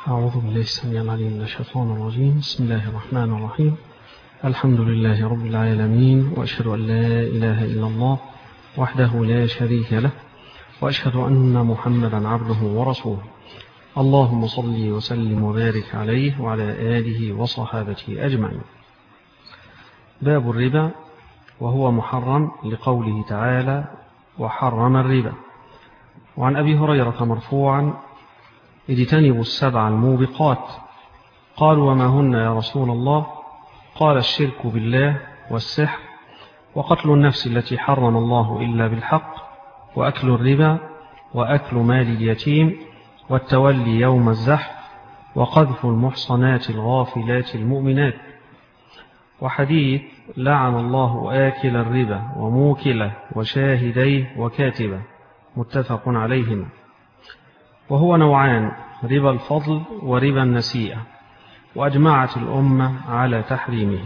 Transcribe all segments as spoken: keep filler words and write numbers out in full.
أعوذ بالله السميع العليم من الشيطان الرجيم. بسم الله الرحمن الرحيم. الحمد لله رب العالمين، وأشهد أن لا إله إلا الله وحده لا شريك له، وأشهد أن محمدا عبده ورسوله. اللهم صل وسلم وبارك عليه وعلى آله وصحابته أجمعين. باب الربا، وهو محرم لقوله تعالى: وحرم الربا. وعن أبي هريرة مرفوعا: اجتنبوا السبع الموبقات. قالوا: وما هن يا رسول الله؟ قال: الشرك بالله، والسحر، وقتل النفس التي حرم الله إلا بالحق، وأكل الربا، وأكل مال اليتيم، والتولي يوم الزحف، وقذف المحصنات الغافلات المؤمنات. وحديث: لعن الله آكل الربا وموكله وشاهديه وكاتبه، متفق عليهما. وهو نوعان: ربا الفضل وربا النسيئة، وأجمعت الأمة على تحريمه.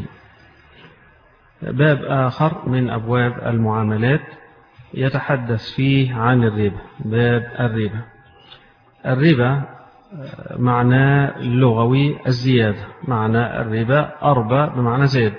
باب آخر من أبواب المعاملات يتحدث فيه عن الربا. باب الربا. الربا معناه اللغوي الزيادة، معنى الربا أربى بمعنى زاد،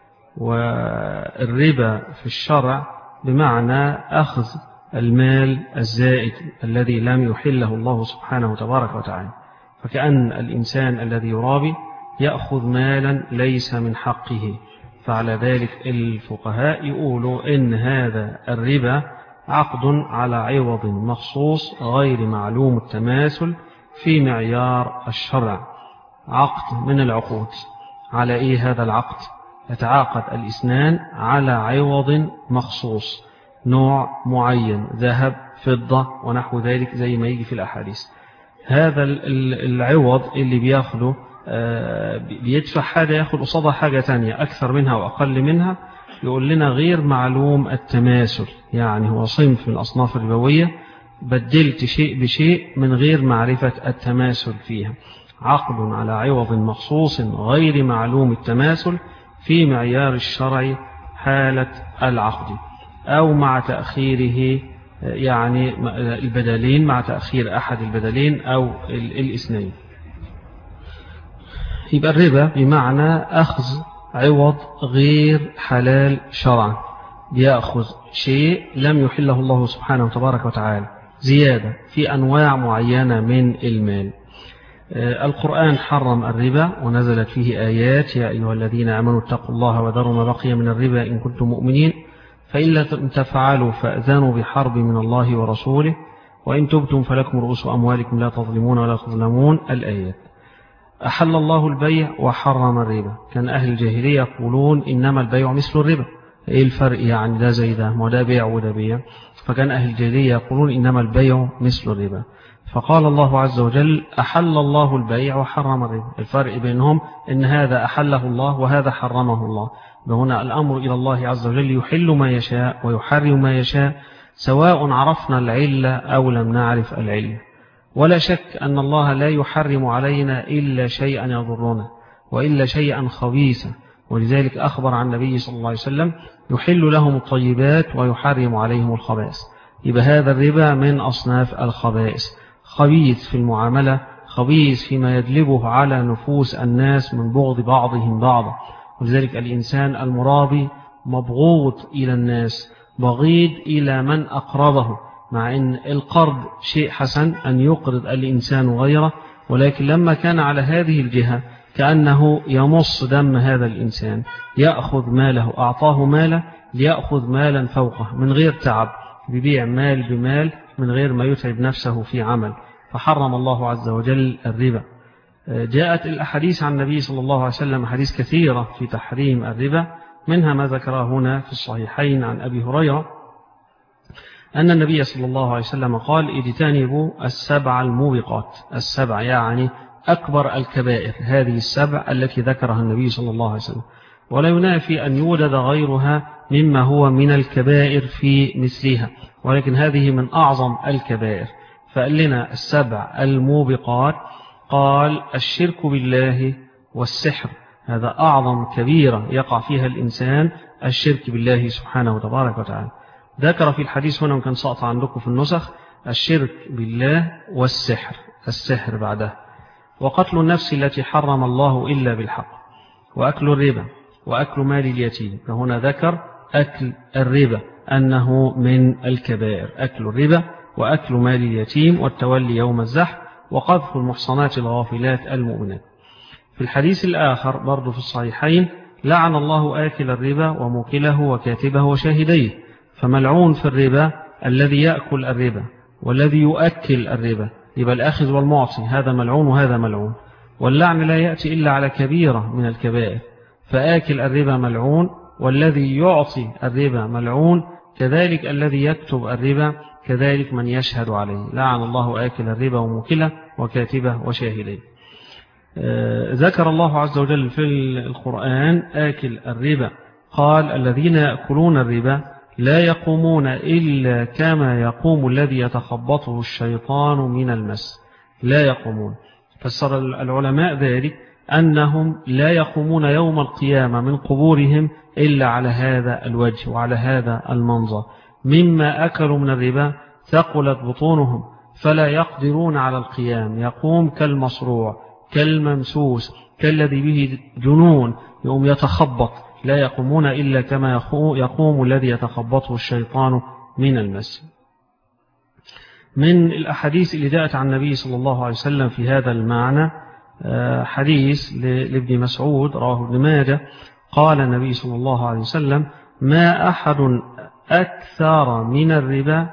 والربا في الشرع بمعنى أخذ المال الزائد الذي لم يحله الله سبحانه تبارك وتعالى، فكأن الإنسان الذي يرابي يأخذ مالا ليس من حقه. فعلى ذلك الفقهاء يقولوا إن هذا الربا عقد على عوض مخصوص غير معلوم التماثل في معيار الشرع، عقد من العقود. على إيه هذا العقد؟ يتعاقد الاثنان على عوض مخصوص، نوع معين، ذهب، فضة، ونحو ذلك زي ما يجي في الأحاديث. هذا العوض اللي بياخده بيدفع حاجة ياخد قصادها حاجة تانية أكثر منها وأقل منها، يقول لنا غير معلوم التماثل، يعني هو صنف من الأصناف الربوية بدلت شيء بشيء من غير معرفة التماثل فيها. عقد على عوض مخصوص غير معلوم التماثل في معيار الشرع حالة العقد، أو مع تأخيره، يعني البدلين، مع تأخير أحد البدلين أو الاثنين. يبقى الربا بمعنى أخذ عوض غير حلال شرعا، بيأخذ شيء لم يحله الله سبحانه تبارك وتعالى زيادة في أنواع معينة من المال. القرآن حرم الربا ونزلت فيه آيات: يا أيها الذين آمنوا اتقوا الله وذروا ما بقي من الربا إن كنتم مؤمنين، فإن لم تفعلوا فأذنوا بحرب من الله ورسوله، وإن تبتم فلكم رؤوس أموالكم لا تظلمون ولا تظلمون. الآيات. أحل الله البيع وحرم الربا. كان أهل الجاهلية يقولون إنما البيع مثل الربا. إيه الفرق يعني؟ ده زي ده، ما ده بيع وده بيع. فكان أهل الجاهلية يقولون إنما البيع مثل الربا. فقال الله عز وجل: أحل الله البيع وحرم الربا. الفرق بينهم إن هذا أحله الله وهذا حرمه الله. هنا الأمر إلى الله عز وجل، يحل ما يشاء ويحرم ما يشاء، سواء عرفنا العلة أو لم نعرف العلة. ولا شك أن الله لا يحرم علينا إلا شيئا يضرنا، وإلا شيئا خبيثا. ولذلك أخبر عن النبي صلى الله عليه وسلم: يحل لهم الطيبات ويحرم عليهم الخبائث. يبقى هذا الربا من أصناف الخبائث، خبيث في المعاملة، خبيث فيما يجلبه على نفوس الناس من بغض بعضهم بعضا. ولذلك الإنسان المرابي مبغوض إلى الناس، بغيض إلى من أقربه، مع أن القرض شيء حسن أن يقرض الإنسان غيره، ولكن لما كان على هذه الجهة كأنه يمص دم هذا الإنسان، يأخذ ماله، أعطاه ماله ليأخذ مالا فوقه من غير تعب، ببيع مال بمال من غير ما يتعب نفسه في عمل. فحرم الله عز وجل الربا. جاءت الأحاديث عن النبي صلى الله عليه وسلم أحاديث كثيرة في تحريم الربا، منها ما ذكره هنا في الصحيحين عن أبي هريرة أن النبي صلى الله عليه وسلم قال: اجتنبوا السبع الموبقات. السبع يعني أكبر الكبائر، هذه السبع التي ذكرها النبي صلى الله عليه وسلم، ولا ينافي أن يوجد غيرها مما هو من الكبائر في مثلها، ولكن هذه من أعظم الكبائر. فقال لنا السبع الموبقات، قال: الشرك بالله والسحر. هذا أعظم كبيرة يقع فيها الإنسان، الشرك بالله سبحانه وتبارك وتعالى. ذكر في الحديث هنا، وكان سقط عندكم في النسخ، الشرك بالله والسحر، السحر بعده. وقتل النفس التي حرم الله إلا بالحق، وأكل الربا، وأكل مال اليتيم. فهنا ذكر أكل الربا أنه من الكبائر، أكل الربا وأكل مال اليتيم والتولي يوم الزحف وقذف المحصنات الغافلات المؤمنات. في الحديث الآخر برضو في الصحيحين: لعن الله آكل الربا وموكله وكاتبه وشاهديه. فملعون في الربا الذي يأكل الربا والذي يؤكل الربا، يبقى الأخذ والمعطي هذا ملعون وهذا ملعون. واللعن لا يأتي إلا على كبيرة من الكبائر، فآكل الربا ملعون، والذي يعطي الربا ملعون، كذلك الذي يكتب الربا، كذلك من يشهد عليه. لعن الله آكل الربا وموكله وكاتبه وشاهديه. آه ذكر الله عز وجل في القرآن آكل الربا، قال: الذين يأكلون الربا لا يقومون إلا كما يقوم الذي يتخبطه الشيطان من المس. لا يقومون، فسر العلماء ذلك أنهم لا يقومون يوم القيامة من قبورهم إلا على هذا الوجه وعلى هذا المنظر، مما أكلوا من الربا ثقلت بطونهم فلا يقدرون على القيام، يقوم كالمصروع كالممسوس كالذي به جنون، يقوم يتخبط. لا يقومون إلا كما يقوم الذي يتخبطه الشيطان من المس. من الأحاديث اللي جاءت عن النبي صلى الله عليه وسلم في هذا المعنى حديث لابن مسعود رواه ابن ماجه، قال النبي صلى الله عليه وسلم: ما أحد أكثر من الربا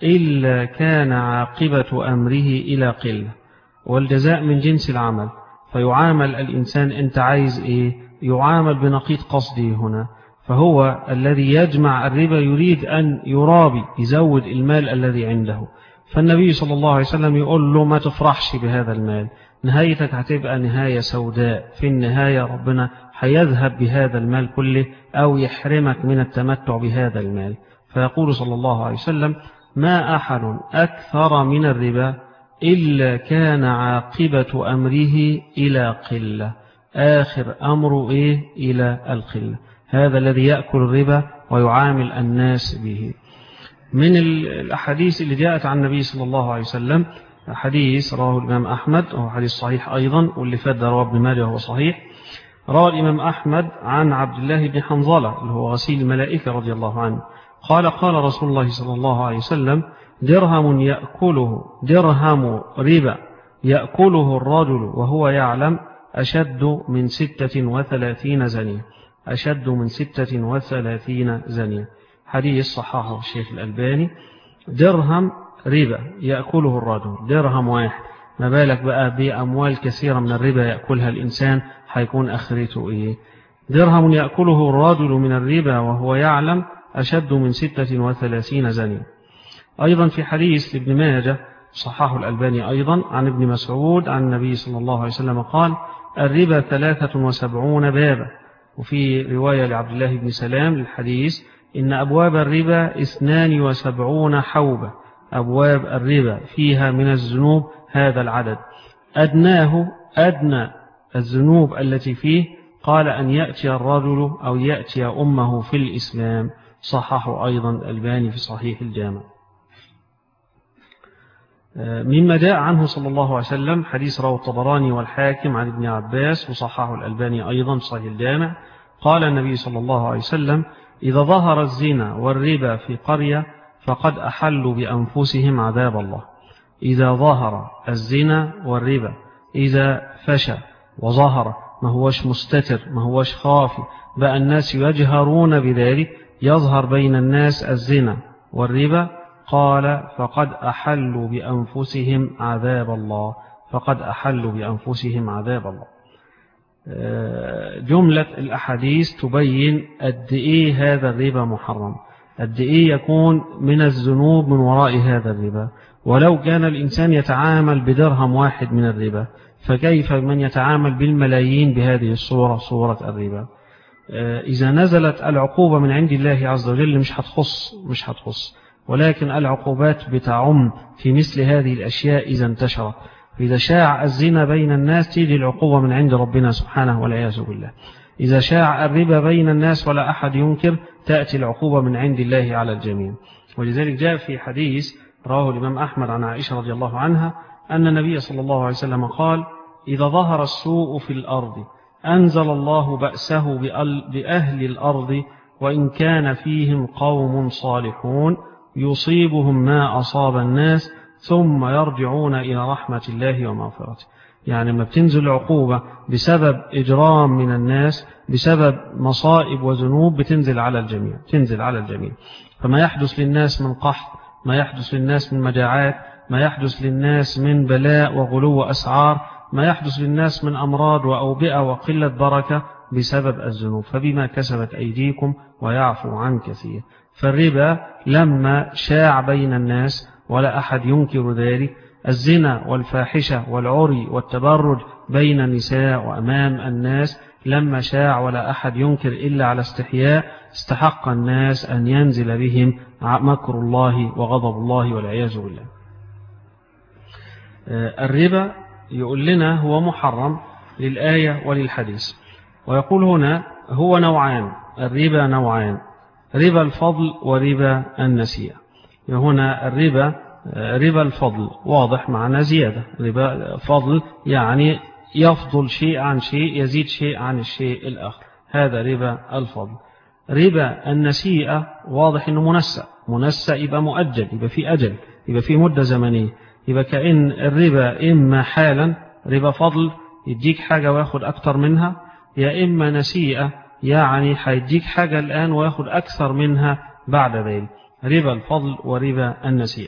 إلا كان عاقبة أمره إلى قلة، والجزاء من جنس العمل. فيعامل الإنسان، أنت عايز إيه؟ يعامل بنقيض قصده هنا. فهو الذي يجمع الربا يريد أن يرابي، يزود المال الذي عنده. فالنبي صلى الله عليه وسلم يقول له: ما تفرحش بهذا المال، نهايتك هتبقى نهاية سوداء، في النهاية ربنا هيذهب بهذا المال كله أو يحرمك من التمتع بهذا المال. فيقول صلى الله عليه وسلم: ما أحد أكثر من الربا إلا كان عاقبة أمره إلى قلة، آخر أمره إيه؟ إلى القلة. هذا الذي يأكل الربا ويعامل الناس به. من الأحاديث اللي جاءت عن النبي صلى الله عليه وسلم حديث رواه الإمام أحمد، وهو حديث صحيح أيضا، واللي فات رواه ابن ماجه وهو صحيح. روى الإمام أحمد عن عبد الله بن حنظلة اللي هو غسيل الملائكة رضي الله عنه، قال: قال رسول الله صلى الله عليه وسلم: درهم يأكله درهم ربا يأكله الرجل وهو يعلم أشد من ستة وثلاثين زنية، أشد من ستة وثلاثين زنية. حديث صححه الشيخ الألباني. درهم ربا يأكله الرجل، درهم واحد، ما بالك بقى بأموال كثيرة من الربا يأكلها الإنسان، حيكون آخرته إيه؟ درهم يأكله الرجل من الربا وهو يعلم أشد من ستة وثلاثين زنية. أيضا في حديث ابن ماجه صححه الألباني أيضا عن ابن مسعود عن النبي صلى الله عليه وسلم قال: الربا ثلاثة وسبعون بابا. وفي رواية لعبد الله بن سلام للحديث: إن أبواب الربا اثنان وسبعون حوبة، أبواب الربا فيها من الذنوب هذا العدد، أدناه أدنى الذنوب التي فيه قال أن يأتي الرجل أو يأتي أمه في الإسلام. صححه أيضا الألباني في صحيح الجامع. مما جاء عنه صلى الله عليه وسلم حديث رواه الطبراني والحاكم عن ابن عباس وصححه الألباني أيضا في صحيح الجامع، قال النبي صلى الله عليه وسلم: إذا ظهر الزنا والربا في قرية فقد أحلوا بأنفسهم عذاب الله. إذا ظهر الزنا والربا، إذا فشى وظهر، ما هوش مستتر، ما هوش خافي، بقى الناس يجهرون بذلك، يظهر بين الناس الزنا والربا، قال: فقد أحلوا بأنفسهم عذاب الله، فقد أحلوا بأنفسهم عذاب الله. جملة الأحاديث تبين قد إيه هذا الربا محرم، قد إيه يكون من الذنوب من وراء هذا الربا. ولو كان الإنسان يتعامل بدرهم واحد من الربا، فكيف من يتعامل بالملايين بهذه الصورة، صورة الربا؟ إذا نزلت العقوبة من عند الله عز وجل مش هتخص مش هتخص ولكن العقوبات بتعم في مثل هذه الأشياء إذا انتشرت. إذا شاع الزنا بين الناس تيجي العقوبة من عند ربنا سبحانه والعياذ بالله. إذا شاع الربا بين الناس ولا أحد ينكر تأتي العقوبة من عند الله على الجميع. ولذلك جاء في حديث رواه الإمام أحمد عن عائشة رضي الله عنها أن النبي صلى الله عليه وسلم قال: إذا ظهر السوء في الأرض أنزل الله بأسه بأهل الأرض وإن كان فيهم قوم صالحون يصيبهم ما أصاب الناس ثم يرجعون إلى رحمة الله ومغفرته. يعني ما بتنزل عقوبة بسبب إجرام من الناس، بسبب مصائب وذنوب، بتنزل على الجميع، تنزل على الجميع. فما يحدث للناس من قحط، ما يحدث للناس من مجاعات، ما يحدث للناس من بلاء وغلو أسعار، ما يحدث للناس من أمراض وأوبئة وقلة بركة بسبب الذنوب. فبما كسبت أيديكم ويعفو عن كثير. فالربا لما شاع بين الناس ولا أحد ينكر ذلك، الزنا والفاحشة والعري والتبرج بين النساء وأمام الناس لما شاع ولا أحد ينكر إلا على استحياء، استحق الناس أن ينزل بهم مكر الله وغضب الله والعياذ بالله. الربا يقول لنا هو محرم للآية وللحديث، ويقول هنا هو نوعان، الربا نوعان، ربا الفضل وربا النسيئة. هنا الربا ربا الفضل واضح معنا زيادة، ربا فضل يعني يفضل شيء عن شيء، يزيد شيء عن الشيء الآخر، هذا ربا الفضل. ربا النسيئة واضح أنه منسى، منسى يبقى مؤجل، يبقى في أجل، يبقى في مدة زمنية، يبقى كأن الربا إما حالا ربا فضل يديك حاجة وياخد أكتر منها، يا إما نسيئة يعني هيديك حاجة الآن وياخد أكثر منها بعد ذلك، ربا الفضل وربا النسيئة.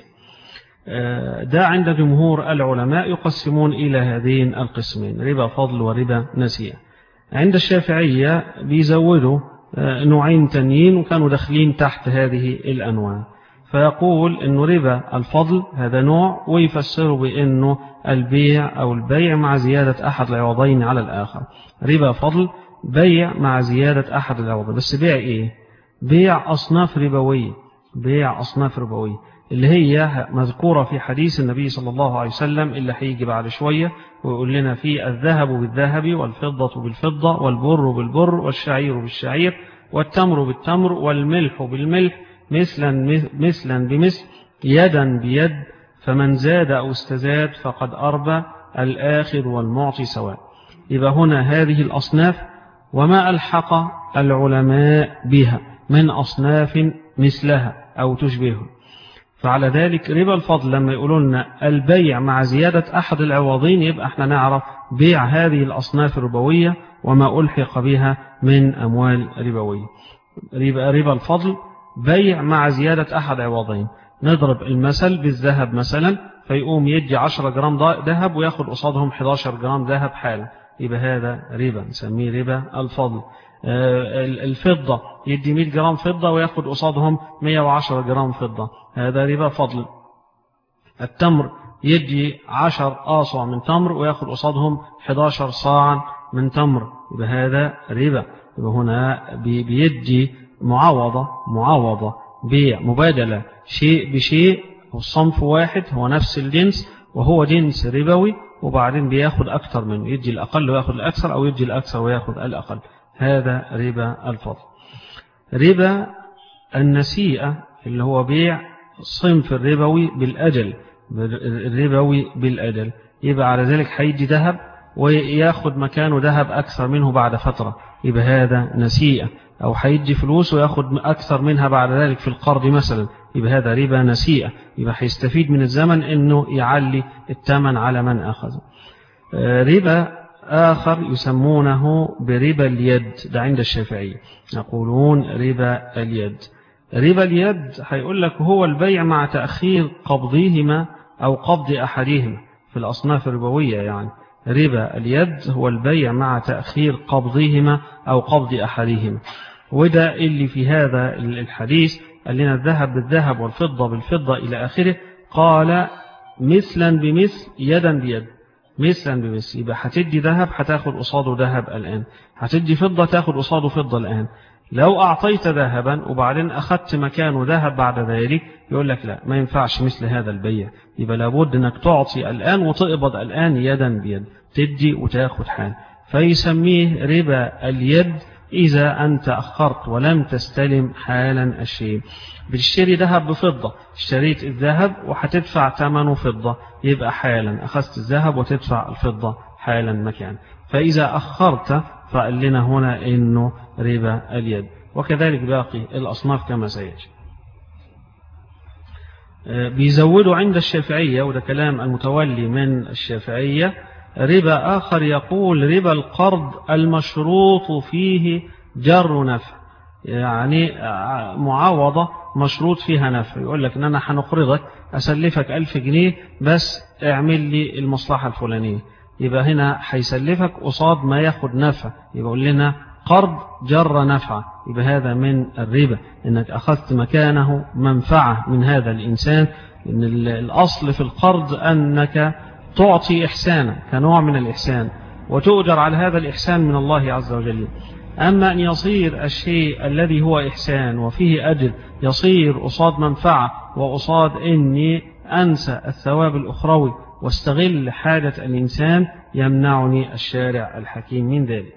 ده عند جمهور العلماء يقسمون إلى هذين القسمين، ربا فضل وربا نسيئة. عند الشافعية بيزودوا نوعين تانيين وكانوا داخلين تحت هذه الأنواع، فيقول أنه ربا الفضل هذا نوع، ويفسره بأنه البيع أو البيع مع زيادة أحد العوضين على الآخر. ربا فضل بيع مع زيادة أحد العوضين، بس بيع إيه؟ بيع أصناف ربوية، بيع أصناف ربوية اللي هي مذكورة في حديث النبي صلى الله عليه وسلم اللي هيجي بعد شوية ويقول لنا فيه الذهب بالذهب والفضة بالفضة والبر بالبر والشعير بالشعير والتمر بالتمر والملح بالملح مثلا مثلا بمثل يدا بيد، فمن زاد أو استزاد فقد أربى، الآخر والمعطي سواء. يبقى هنا هذه الأصناف وما ألحق العلماء بها من أصناف مثلها أو تشبهها. فعلى ذلك ربا الفضل لما يقولوا لنا البيع مع زيادة أحد العوضين، يبقى احنا نعرف بيع هذه الأصناف الربوية وما ألحق بها من أموال ربوية. ربا, ربا الفضل بيع مع زيادة أحد عوضين. نضرب المثل بالذهب مثلا، فيقوم يدي عشرة جرام ذهب وياخد قصادهم إحدى عشر جرام ذهب حالا، يبقى هذا ربا نسميه ربا الفضل. الفضة يدي مئة جرام فضة وياخد قصادهم مئة وعشرة جرام فضة، هذا ربا فضل. التمر يدي عشر آصع من تمر وياخد قصادهم إحدى عشر صاعا من تمر، يبقى هذا ربا. يبقى هنا بيدي معاوضة، معاوضة بيع مبادلة شيء بشيء، والصنف واحد هو نفس الجنس وهو جنس ربوي، وبعدين بياخد أكثر منه، يدي الأقل وياخد الأكثر أو يدي الأكثر وياخد الأقل، هذا ربا الفضل. ربا النسيئة اللي هو بيع صنف الربوي بالأجل، الربوي بالأجل، يبقى على ذلك هيدي ذهب وياخد مكانه ذهب أكثر منه بعد فترة، يبقى هذا نسيئة. أو هيدي فلوس وياخد أكثر منها بعد ذلك في القرض مثلا، يبقى هذا ربا نسيئة، يبقى هيستفيد من الزمن إنه يعلي الثمن على من أخذه. ربا آخر يسمونه بربا اليد، ده عند الشافعية يقولون ربا اليد. ربا اليد هيقول لك هو البيع مع تأخير قبضهما أو قبض أحدهما في الأصناف الربوية. يعني ربا اليد هو البيع مع تأخير قبضهما أو قبض أحدهما، وده اللي في هذا الحديث قال لنا الذهب بالذهب والفضة بالفضة إلى آخره، قال مثلا بمثل يدا بيد، مثلا بمثل، يبقى هتدي ذهب هتاخد قصاده ذهب الآن، هتدي فضة تاخد قصاده فضة الآن. لو أعطيت ذهبا وبعدين أخذت مكانه ذهب بعد ذلك، يقول لك لا، ما ينفعش مثل هذا البيع، يبقى لابد أنك تعطي الآن وتقبض الآن يدا بيد، تدي وتاخد حال، فيسميه ربا اليد إذا أنت أخرت ولم تستلم حالا الشيء. بتشتري ذهب بفضة، اشتريت الذهب وهتدفع ثمنه فضة، يبقى حالا أخذت الذهب وتدفع الفضة حالا مكان. فإذا أخرت فقال لنا هنا إنه ربا اليد. وكذلك باقي الأصناف كما سيأتي. بيزودوا عند الشافعية، وده كلام المتولي من الشافعية، ربا آخر يقول ربا القرض المشروط فيه جر نفع، يعني معاوضة مشروط فيها نفع. يقول لك إن أنا هنقرضك أسلفك ألف جنيه بس اعمل لي المصلحة الفلانية، يبقى هنا هيسلفك قصاد ما ياخد نفع، يقول لنا قرض جر نفع، يبقى هذا من الربا، إنك أخذت مكانه منفعة من هذا الإنسان. إن الأصل في القرض أنك تعطي إحسانا كنوع من الإحسان وتؤجر على هذا الإحسان من الله عز وجل. أما أن يصير الشيء الذي هو إحسان وفيه أجر يصير قصاد منفعة وقصاد إني أنسى الثواب الأخروي واستغل حاجة الإنسان، يمنعني الشارع الحكيم من ذلك.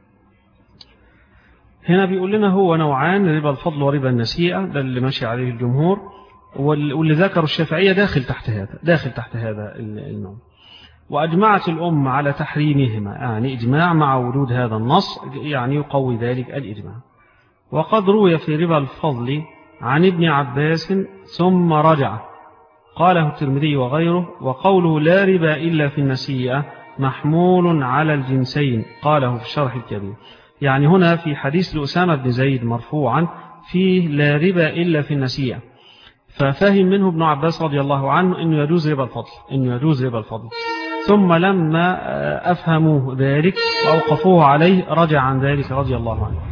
هنا بيقول لنا هو نوعان، ربا الفضل وربا النسيئة، ده اللي ماشي عليه الجمهور، واللي ذكروا الشافعية داخل تحت هذا داخل تحت هذا النوع. وأجمعت الأمة على تحريمهما، يعني إجماع مع وجود هذا النص يعني يقوي ذلك الإجماع. وقد روي في ربا الفضل عن ابن عباس ثم رجع، قاله الترمذي وغيره. وقوله لا ربا إلا في النسيئة محمول على الجنسين، قاله في الشرح الكبير. يعني هنا في حديث لأسامة بن زيد مرفوعا فيه لا ربا إلا في النسيئة، ففهم منه ابن عباس رضي الله عنه إنه يجوز ربا الفضل إنه يجوز ربا الفضل ثم لما أفهموه ذلك وأوقفوه عليه رجع عن ذلك رضي الله عنه.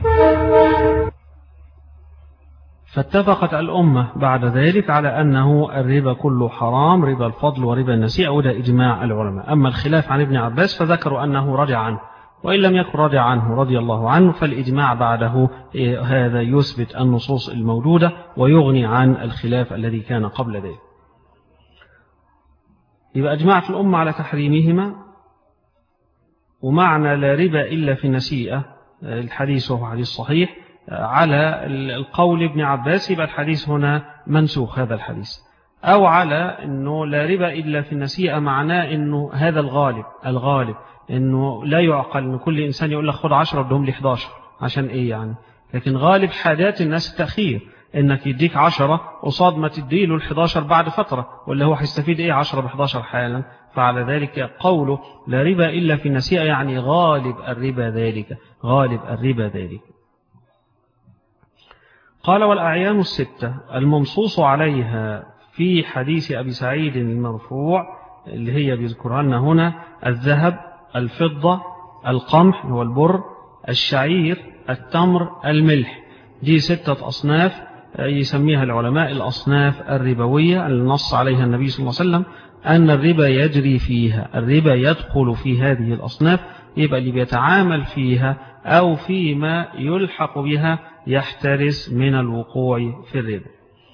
فاتفقت الأمة بعد ذلك على أنه الربا كله حرام، ربا الفضل وربا النسيئة، وده إجماع العلماء. أما الخلاف عن ابن عباس فذكروا أنه رجع عنه، وإن لم يكن رجع عنه رضي الله عنه فالإجماع بعده هذا يثبت النصوص الموجودة ويغني عن الخلاف الذي كان قبل ذلك. يبقى أجمعت الأمة على تحريمهما. ومعنى لا ربا إلا في النسيئة الحديث هو حديث صحيح على القول ابن عباس، يبقى الحديث هنا منسوخ هذا الحديث. أو على أنه لا ربا إلا في النسيئة معناه أنه هذا الغالب الغالب أنه لا يعقل أن كل إنسان يقول لك خد عشرة بدهم لي إحداشر عشان إيه يعني، لكن غالب حاجات الناس التأخير، إنك يديك عشرة قصاد ما تديله الحداشر بعد فترة، ولا هو هيستفيد إيه عشرة بحداشر حالا. فعلى ذلك قوله لا ربا إلا في النسيئة يعني غالب الربا ذلك غالب الربا ذلك. قال والأعيان الستة المنصوص عليها في حديث أبي سعيد المرفوع اللي هي بيذكرها لنا هنا الذهب، الفضة، القمح هو البر، الشعير، التمر، الملح، دي ستة أصناف يسميها العلماء الأصناف الربوية اللي نص عليها النبي صلى الله عليه وسلم أن الربا يجري فيها، الربا يدخل في هذه الأصناف، يبقى اللي بيتعامل فيها أو فيما يلحق بها يحترس من الوقوع في الربا.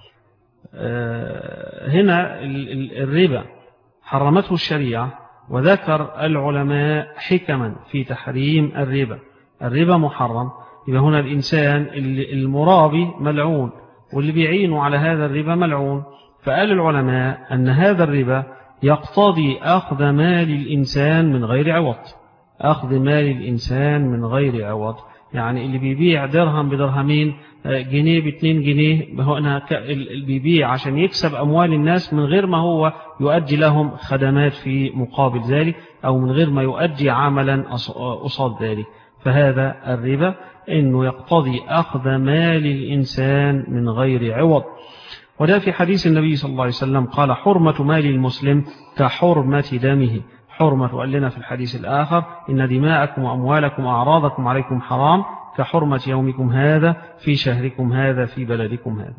هنا الربا حرمته الشريعة، وذكر العلماء حكما في تحريم الربا. الربا محرم، يبقى هنا الإنسان المرابي ملعون واللي بيعينه على هذا الربا ملعون. فقال العلماء أن هذا الربا يقتضي أخذ مال الإنسان من غير عوض، أخذ مال الإنسان من غير عوض، يعني اللي بيبيع درهم بدرهمين، جنيه باتنين جنيه، هو أنا اللي بيبيع عشان يكسب أموال الناس من غير ما هو يؤدي لهم خدمات في مقابل ذلك، أو من غير ما يؤدي عملا قصاد ذلك. فهذا الربا إنه يقتضي أخذ مال الإنسان من غير عوض. وده في حديث النبي صلى الله عليه وسلم قال حرمة مال المسلم كحرمة دمه، حرمة قال لنا في الحديث الآخر إن دماءكم وأموالكم وأعراضكم عليكم حرام كحرمة يومكم هذا في شهركم هذا في بلدكم هذا.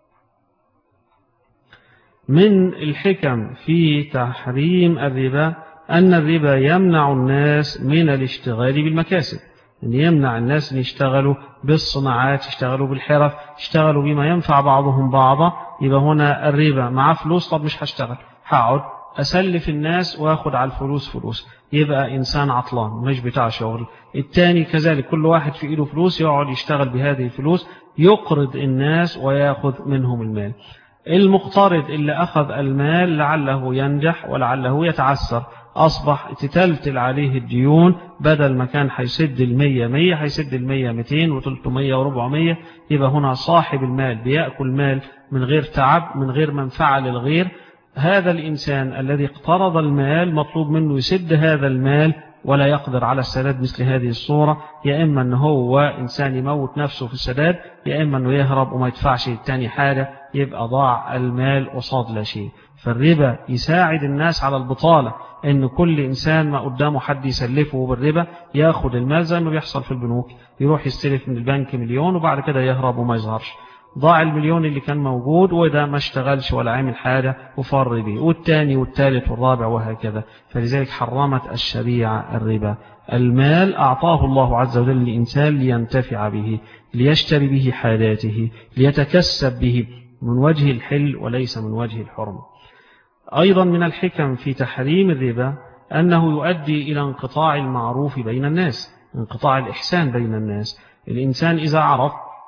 من الحكم في تحريم الربا أن الربا يمنع الناس من الاشتغال بالمكاسب، أن يمنع الناس أن يشتغلوا بالصناعات، يشتغلوا بالحرف، يشتغلوا بما ينفع بعضهم بعضا. يبقى هنا الربا مع فلوس، طب مش هشتغل، هقعد أسلف الناس وأخذ على الفلوس فلوس، يبقى إنسان عطلان مش بتاع شغل. التاني كذلك، كل واحد في إيده فلوس يقعد يشتغل بهذه الفلوس، يقرض الناس ويأخذ منهم المال. المقترض اللي أخذ المال لعله ينجح ولعله يتعسر، أصبح تتلتل عليه الديون، بدل ما كان هيسد المية مية هيسد المية ميتين وتلتمية وربعمية. يبقى هنا صاحب المال بيأكل مال من غير تعب، من غير منفعة للغير. هذا الإنسان الذي اقترض المال مطلوب منه يسد هذا المال ولا يقدر على السداد مثل هذه الصورة، يا إما أنه هو إنسان يموت نفسه في السداد، يا إما أنه يهرب وما يدفعش التاني حاجة، يبقى ضاع المال قصاد لا شيء. فالربا يساعد الناس على البطالة، إن كل إنسان ما قدامه حد يسلفه بالربا ياخد المال زي ما بيحصل في البنوك، يروح يستلف من البنك مليون وبعد كده يهرب وما يظهرش، ضاع المليون اللي كان موجود وده ما اشتغلش ولا عامل حاجة وفر به، والتاني والتالت والرابع وهكذا. فلذلك حرمت الشريعة الربا. المال أعطاه الله عز وجل لإنسان لينتفع به، ليشتري به حاجاته، ليتكسب به من وجه الحل وليس من وجه الحرم. أيضا من الحكم في تحريم الربا أنه يؤدي إلى انقطاع المعروف بين الناس، انقطاع الإحسان بين الناس. الإنسان إذا عرف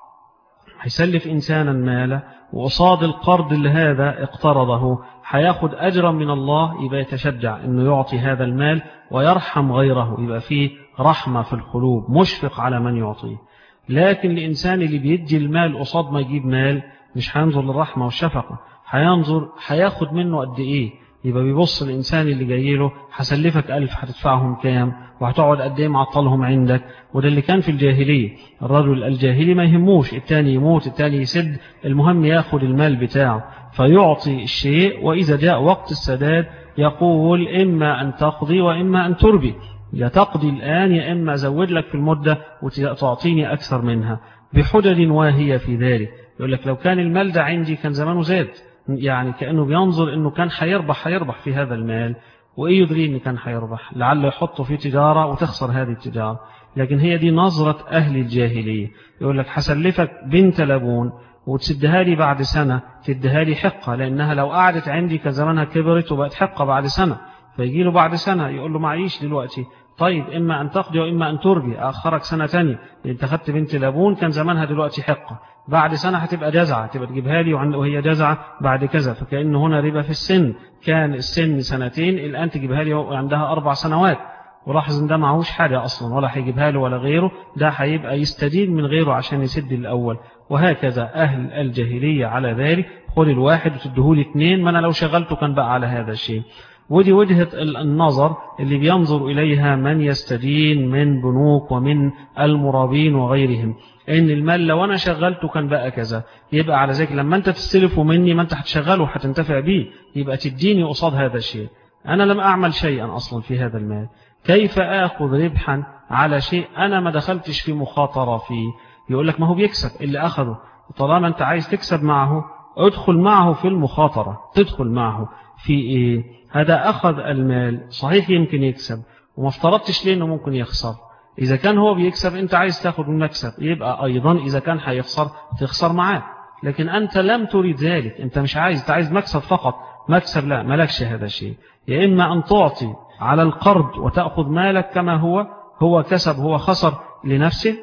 هيسلف إنسانا ماله وقصاد القرض اللي هذا اقترضه هياخد أجرا من الله، يبقى يتشجع أنه يعطي هذا المال ويرحم غيره، يبقى فيه رحمة في القلوب، مشفق على من يعطيه. لكن الإنسان اللي بيدي المال قصاد ما يجيب مال مش هينظر للرحمة والشفقة، هينظر هياخد منه قد إيه. يبقى بيبص الإنسان اللي جاي له هسلفك ألف هتدفعهم كام وهتقعد قد إيه معطلهم عندك. وده اللي كان في الجاهلية، الرجل الجاهلي ما يهموش التاني يموت التاني يسد، المهم ياخد المال بتاعه فيعطي الشيء، وإذا جاء وقت السداد يقول إما أن تقضي وإما أن تربي، يا تقضي الآن يا إما أزود لك في المدة وتعطيني أكثر منها، بحجج واهية في ذلك. يقول لك لو كان المال ده عندي كان زمانه زاد، يعني كأنه بينظر أنه كان حيربح حيربح في هذا المال، وإيه يدري أنه كان حيربح، لعله يحطه في تجارة وتخسر هذه التجارة. لكن هي دي نظرة أهل الجاهلية، يقول لك حسلفك بنت لبون وتسدها لي بعد سنة، تدها لي حقة، لأنها لو قعدت عندي كان زمانها كبرت وبقت حقة بعد سنة. فيجي له بعد سنة يقول له معيش دلوقتي، طيب إما أن تقضي وإما أن تربي، أخرك سنة تانية، أنت خدت بنت لبون كان زمانها دلوقتي حقة، بعد سنة هتبقى جزعة، تبقى تجيبها لي وهي جزعة بعد كذا. فكأن هنا ربا في السن، كان السن سنتين الآن تجيبها لي وعندها أربع سنوات، ولاحظ ان ده معهوش حاجة أصلا ولا هيجيبها له ولا غيره، ده هيبقى يستدين من غيره عشان يسد الأول. وهكذا أهل الجاهلية على ذلك، خد الواحد وتدهولي اثنين، ما أنا لو شغلته كان بقى على هذا الشيء. ودي وجهة النظر اللي بينظر إليها من يستدين من بنوك ومن المرابين وغيرهم، إن المال لو أنا شغلته كان بقى كذا، يبقى على ذلك لما أنت تستلفه مني ما أنت هتشغله وهتنتفع به، يبقى تديني قصاد هذا الشيء. أنا لم أعمل شيئا أصلا في هذا المال، كيف آخذ ربحا على شيء أنا ما دخلتش في مخاطرة فيه؟ يقول لك ما هو بيكسب اللي أخذه، طالما أنت عايز تكسب معه ادخل معه في المخاطرة، تدخل معه في إيه؟ هذا أخذ المال صحيح يمكن يكسب وما افترضتش ليه أنه ممكن يخسر. إذا كان هو بيكسب أنت عايز تأخذ من مكسب، يبقى أيضا إذا كان هيخسر تخسر معاه. لكن أنت لم تريد ذلك، أنت مش عايز، أنت عايز مكسب فقط، مكسب لا ملكش هذا الشيء. يا إما أن تعطي على القرض وتأخذ مالك كما هو هو كسب هو خسر لنفسه،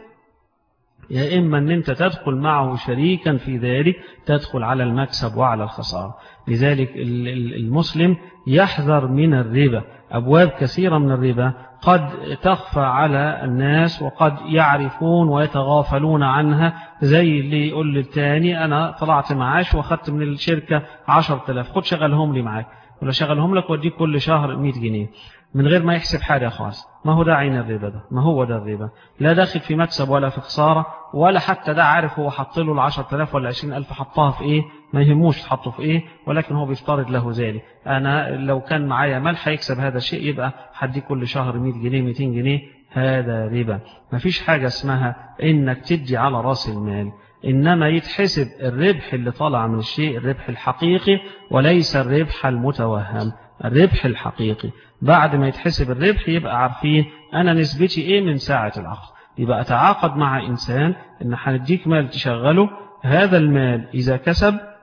يا إما أن أنت تدخل معه شريكا في ذلك، تدخل على المكسب وعلى الخسارة. لذلك المسلم يحذر من الربا. أبواب كثيرة من الربا قد تخفى على الناس وقد يعرفون ويتغافلون عنها، زي اللي يقول للتاني أنا طلعت معاش وأخذت من الشركة عشرة آلاف، خد شغلهم لي معاك، ولا شغلهم لك وديك كل شهر مئة جنيه من غير ما يحسب حاجة خالص. ما هو ده عين الربا، ده ما هو ده الربا، لا داخل في مكسب ولا في خسارة، ولا حتى ده عارف هو حط له العشرة آلاف ولا عشرين ألف حطها في إيه، ما يهموش تحطه في إيه، ولكن هو بيفترض له ذلك. أنا لو كان معايا مال هيكسب هذا الشيء، يبقى حدي كل شهر مئة جنيه مئتين جنيه، هذا ربا. ما فيش حاجة اسمها إنك تدي على رأس المال، إنما يتحسب الربح اللي طالع من الشيء، الربح الحقيقي وليس الربح المتوهم، الربح الحقيقي. بعد ما يتحسب الربح يبقى عارفين أنا نسبتي إيه من ساعة العقد، يبقى أتعاقد مع إنسان إن هنديك مال تشغله، هذا المال إذا كسب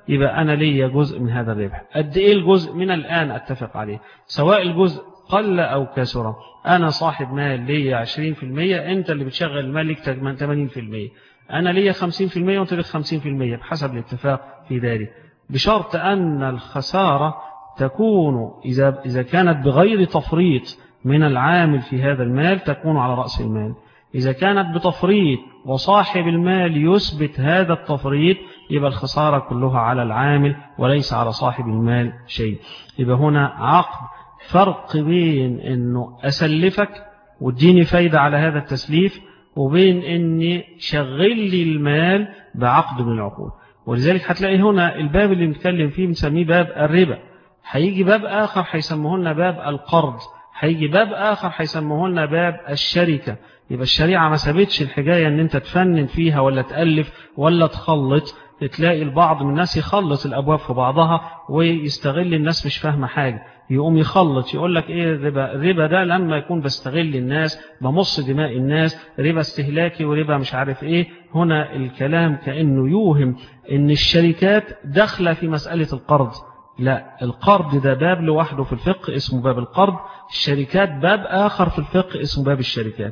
يبقى أنا ليا جزء من هذا الربح. قد إيه الجزء؟ من الآن أتفق عليه، سواء الجزء قل أو كثر. أنا صاحب مال ليا عشرين في المية، أنت اللي بتشغل المال ليك ثمانين في المية، أنا ليا خمسين في المية وأنت ليك خمسين في المية بحسب الاتفاق في ذلك، بشرط أن الخسارة تكون إذا إذا كانت بغير تفريط من العامل في هذا المال تكون على رأس المال. إذا كانت بتفريط وصاحب المال يثبت هذا التفريط يبقى الخسارة كلها على العامل وليس على صاحب المال شيء. يبقى هنا عقد، فرق بين أنه أسلفك واديني فايدة على هذا التسليف وبين أني شغل لي المال بعقد من العقود. ولذلك هتلاقي هنا الباب اللي بنتكلم فيه بنسميه باب الربا، هيجي باب آخر هيسموه لنا باب القرض، هيجي باب آخر هيسموه لنا باب الشركة. يبقى الشريعة ما سابتش الحكاية ان انت تفنن فيها ولا تألف ولا تخلط. تلاقي البعض من الناس يخلط الأبواب في بعضها ويستغل الناس مش فاهمة حاجة، يقوم يخلط يقول لك ايه الربا؟ الربا ده لما يكون بستغل الناس، بمص دماء الناس، ربا استهلاكي وربا مش عارف ايه. هنا الكلام كأنه يوهم ان الشركات داخله في مسألة القرض. لا، القرض ده باب لوحده في الفقه اسمه باب القرض، الشركات باب آخر في الفقه اسمه باب الشركات.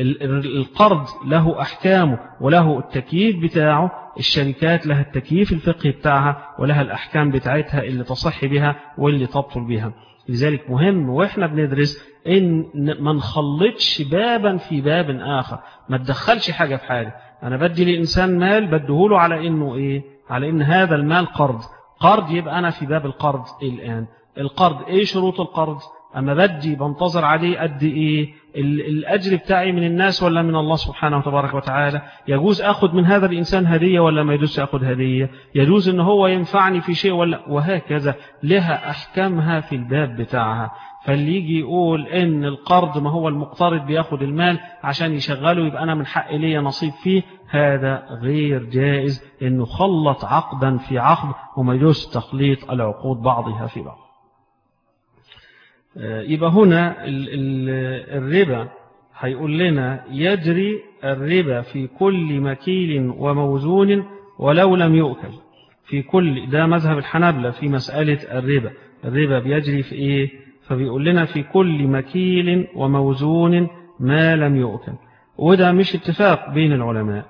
القرض له أحكامه وله التكييف بتاعه، الشركات لها التكييف الفقهي بتاعها ولها الأحكام بتاعتها اللي تصح بها واللي تبطل بها. لذلك مهم وإحنا بندرس إن ما نخلطش بابا في باب آخر، ما تدخلش حاجة في حاجة. أنا بدي لإنسان مال بديهوله على إنه إيه؟ على إن هذا المال قرض، قرض يبقى أنا في باب القرض. الآن القرض إيه شروط القرض؟ أما بدي بنتظر عليه قد إيه؟ الأجر بتاعي من الناس ولا من الله سبحانه وتبارك وتعالى؟ يجوز أخذ من هذا الإنسان هدية ولا ما يجوز أخذ هدية؟ يجوز إن هو ينفعني في شيء ولا؟ وهكذا لها أحكامها في الباب بتاعها. فاللي يجي يقول إن القرض ما هو المقترض بياخد المال عشان يشغله يبقى أنا من حق لي نصيب فيه، هذا غير جائز، إنه خلط عقدا في عقد وما يجوز تخليط العقود بعضها في بعض. يبقى هنا الربا هيقول لنا يجري الربا في كل مكيل وموزون ولو لم يؤكل. في كل، ده مذهب الحنابلة في مسألة الربا، الربا بيجري في إيه؟ فبيقول لنا في كل مكيل وموزون ما لم يؤكل. وده مش اتفاق بين العلماء.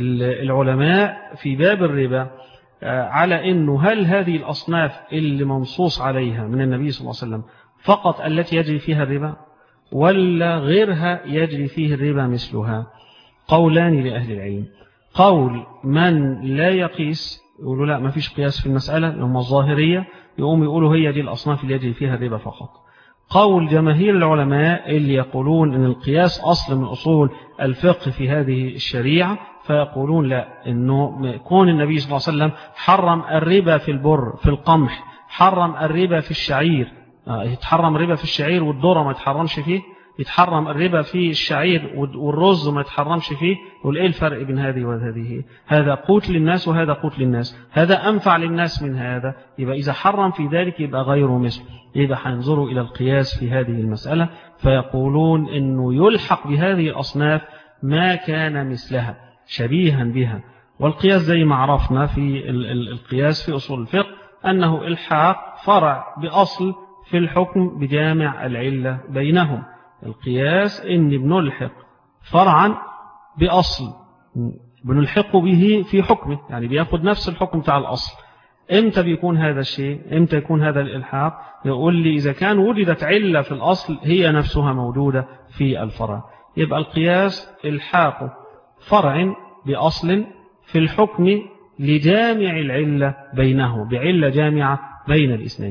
العلماء في باب الربا على إنه هل هذه الأصناف اللي منصوص عليها من النبي صلى الله عليه وسلم فقط التي يجري فيها الربا ولا غيرها يجري فيه الربا مثلها؟ قولان لأهل العلم. قول من لا يقيس يقولوا لا ما فيش قياس في المسألة، هم الظاهرية، يقوم يقولوا هي دي الأصناف اللي يجري فيها الربا فقط. قول جماهير العلماء اللي يقولون أن القياس أصل من أصول الفقه في هذه الشريعة، فيقولون لا، أنه كون النبي صلى الله عليه وسلم حرم الربا في البر في القمح، حرم الربا في الشعير، يتحرم الربا في الشعير والذرة ما يتحرمش فيه، يتحرم الربا في الشعير والرز ما يتحرمش فيه. قل ايه الفرق بين هذه وهذه؟ هذا قوت للناس وهذا قوت للناس، هذا أنفع للناس من هذا، يبقى إذا حرم في ذلك يبقى غيره مثل. يبقى هينظروا إلى القياس في هذه المسألة فيقولون إنه يلحق بهذه الأصناف ما كان مثلها شبيها بها. والقياس زي ما عرفنا في القياس في أصول الفقه أنه إلحاق فرع بأصل في الحكم بجامع العلة بينهم. القياس إن بنلحق فرعا بأصل بنلحق به في حكمه، يعني بياخد نفس الحكم بتاع الأصل. إمتى بيكون هذا الشيء؟ إمتى يكون هذا الإلحاق؟ يقول لي إذا كان وجدت علة في الأصل هي نفسها موجودة في الفرع، يبقى القياس إلحاق فرع بأصل في الحكم لجامع العلة بينه، بعلة جامعة بين الاثنين.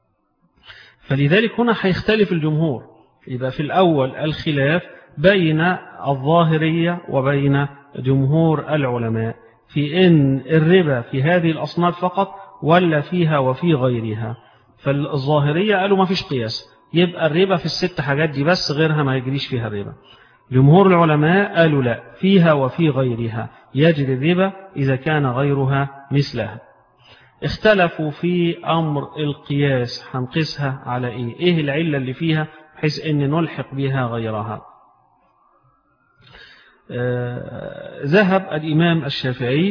فلذلك هنا هيختلف الجمهور. يبقى في الأول الخلاف بين الظاهرية وبين جمهور العلماء في إن الربا في هذه الأصناف فقط ولا فيها وفي غيرها. فالظاهرية قالوا ما فيش قياس، يبقى الربا في الست حاجات دي بس، غيرها ما يجريش فيها الربا. جمهور العلماء قالوا لا، فيها وفي غيرها يجري الربا إذا كان غيرها مثلها. اختلفوا في أمر القياس، هنقيسها على إيه؟ إيه العلة اللي فيها بحيث أن نلحق بها غيرها؟ آه ذهب الإمام الشافعي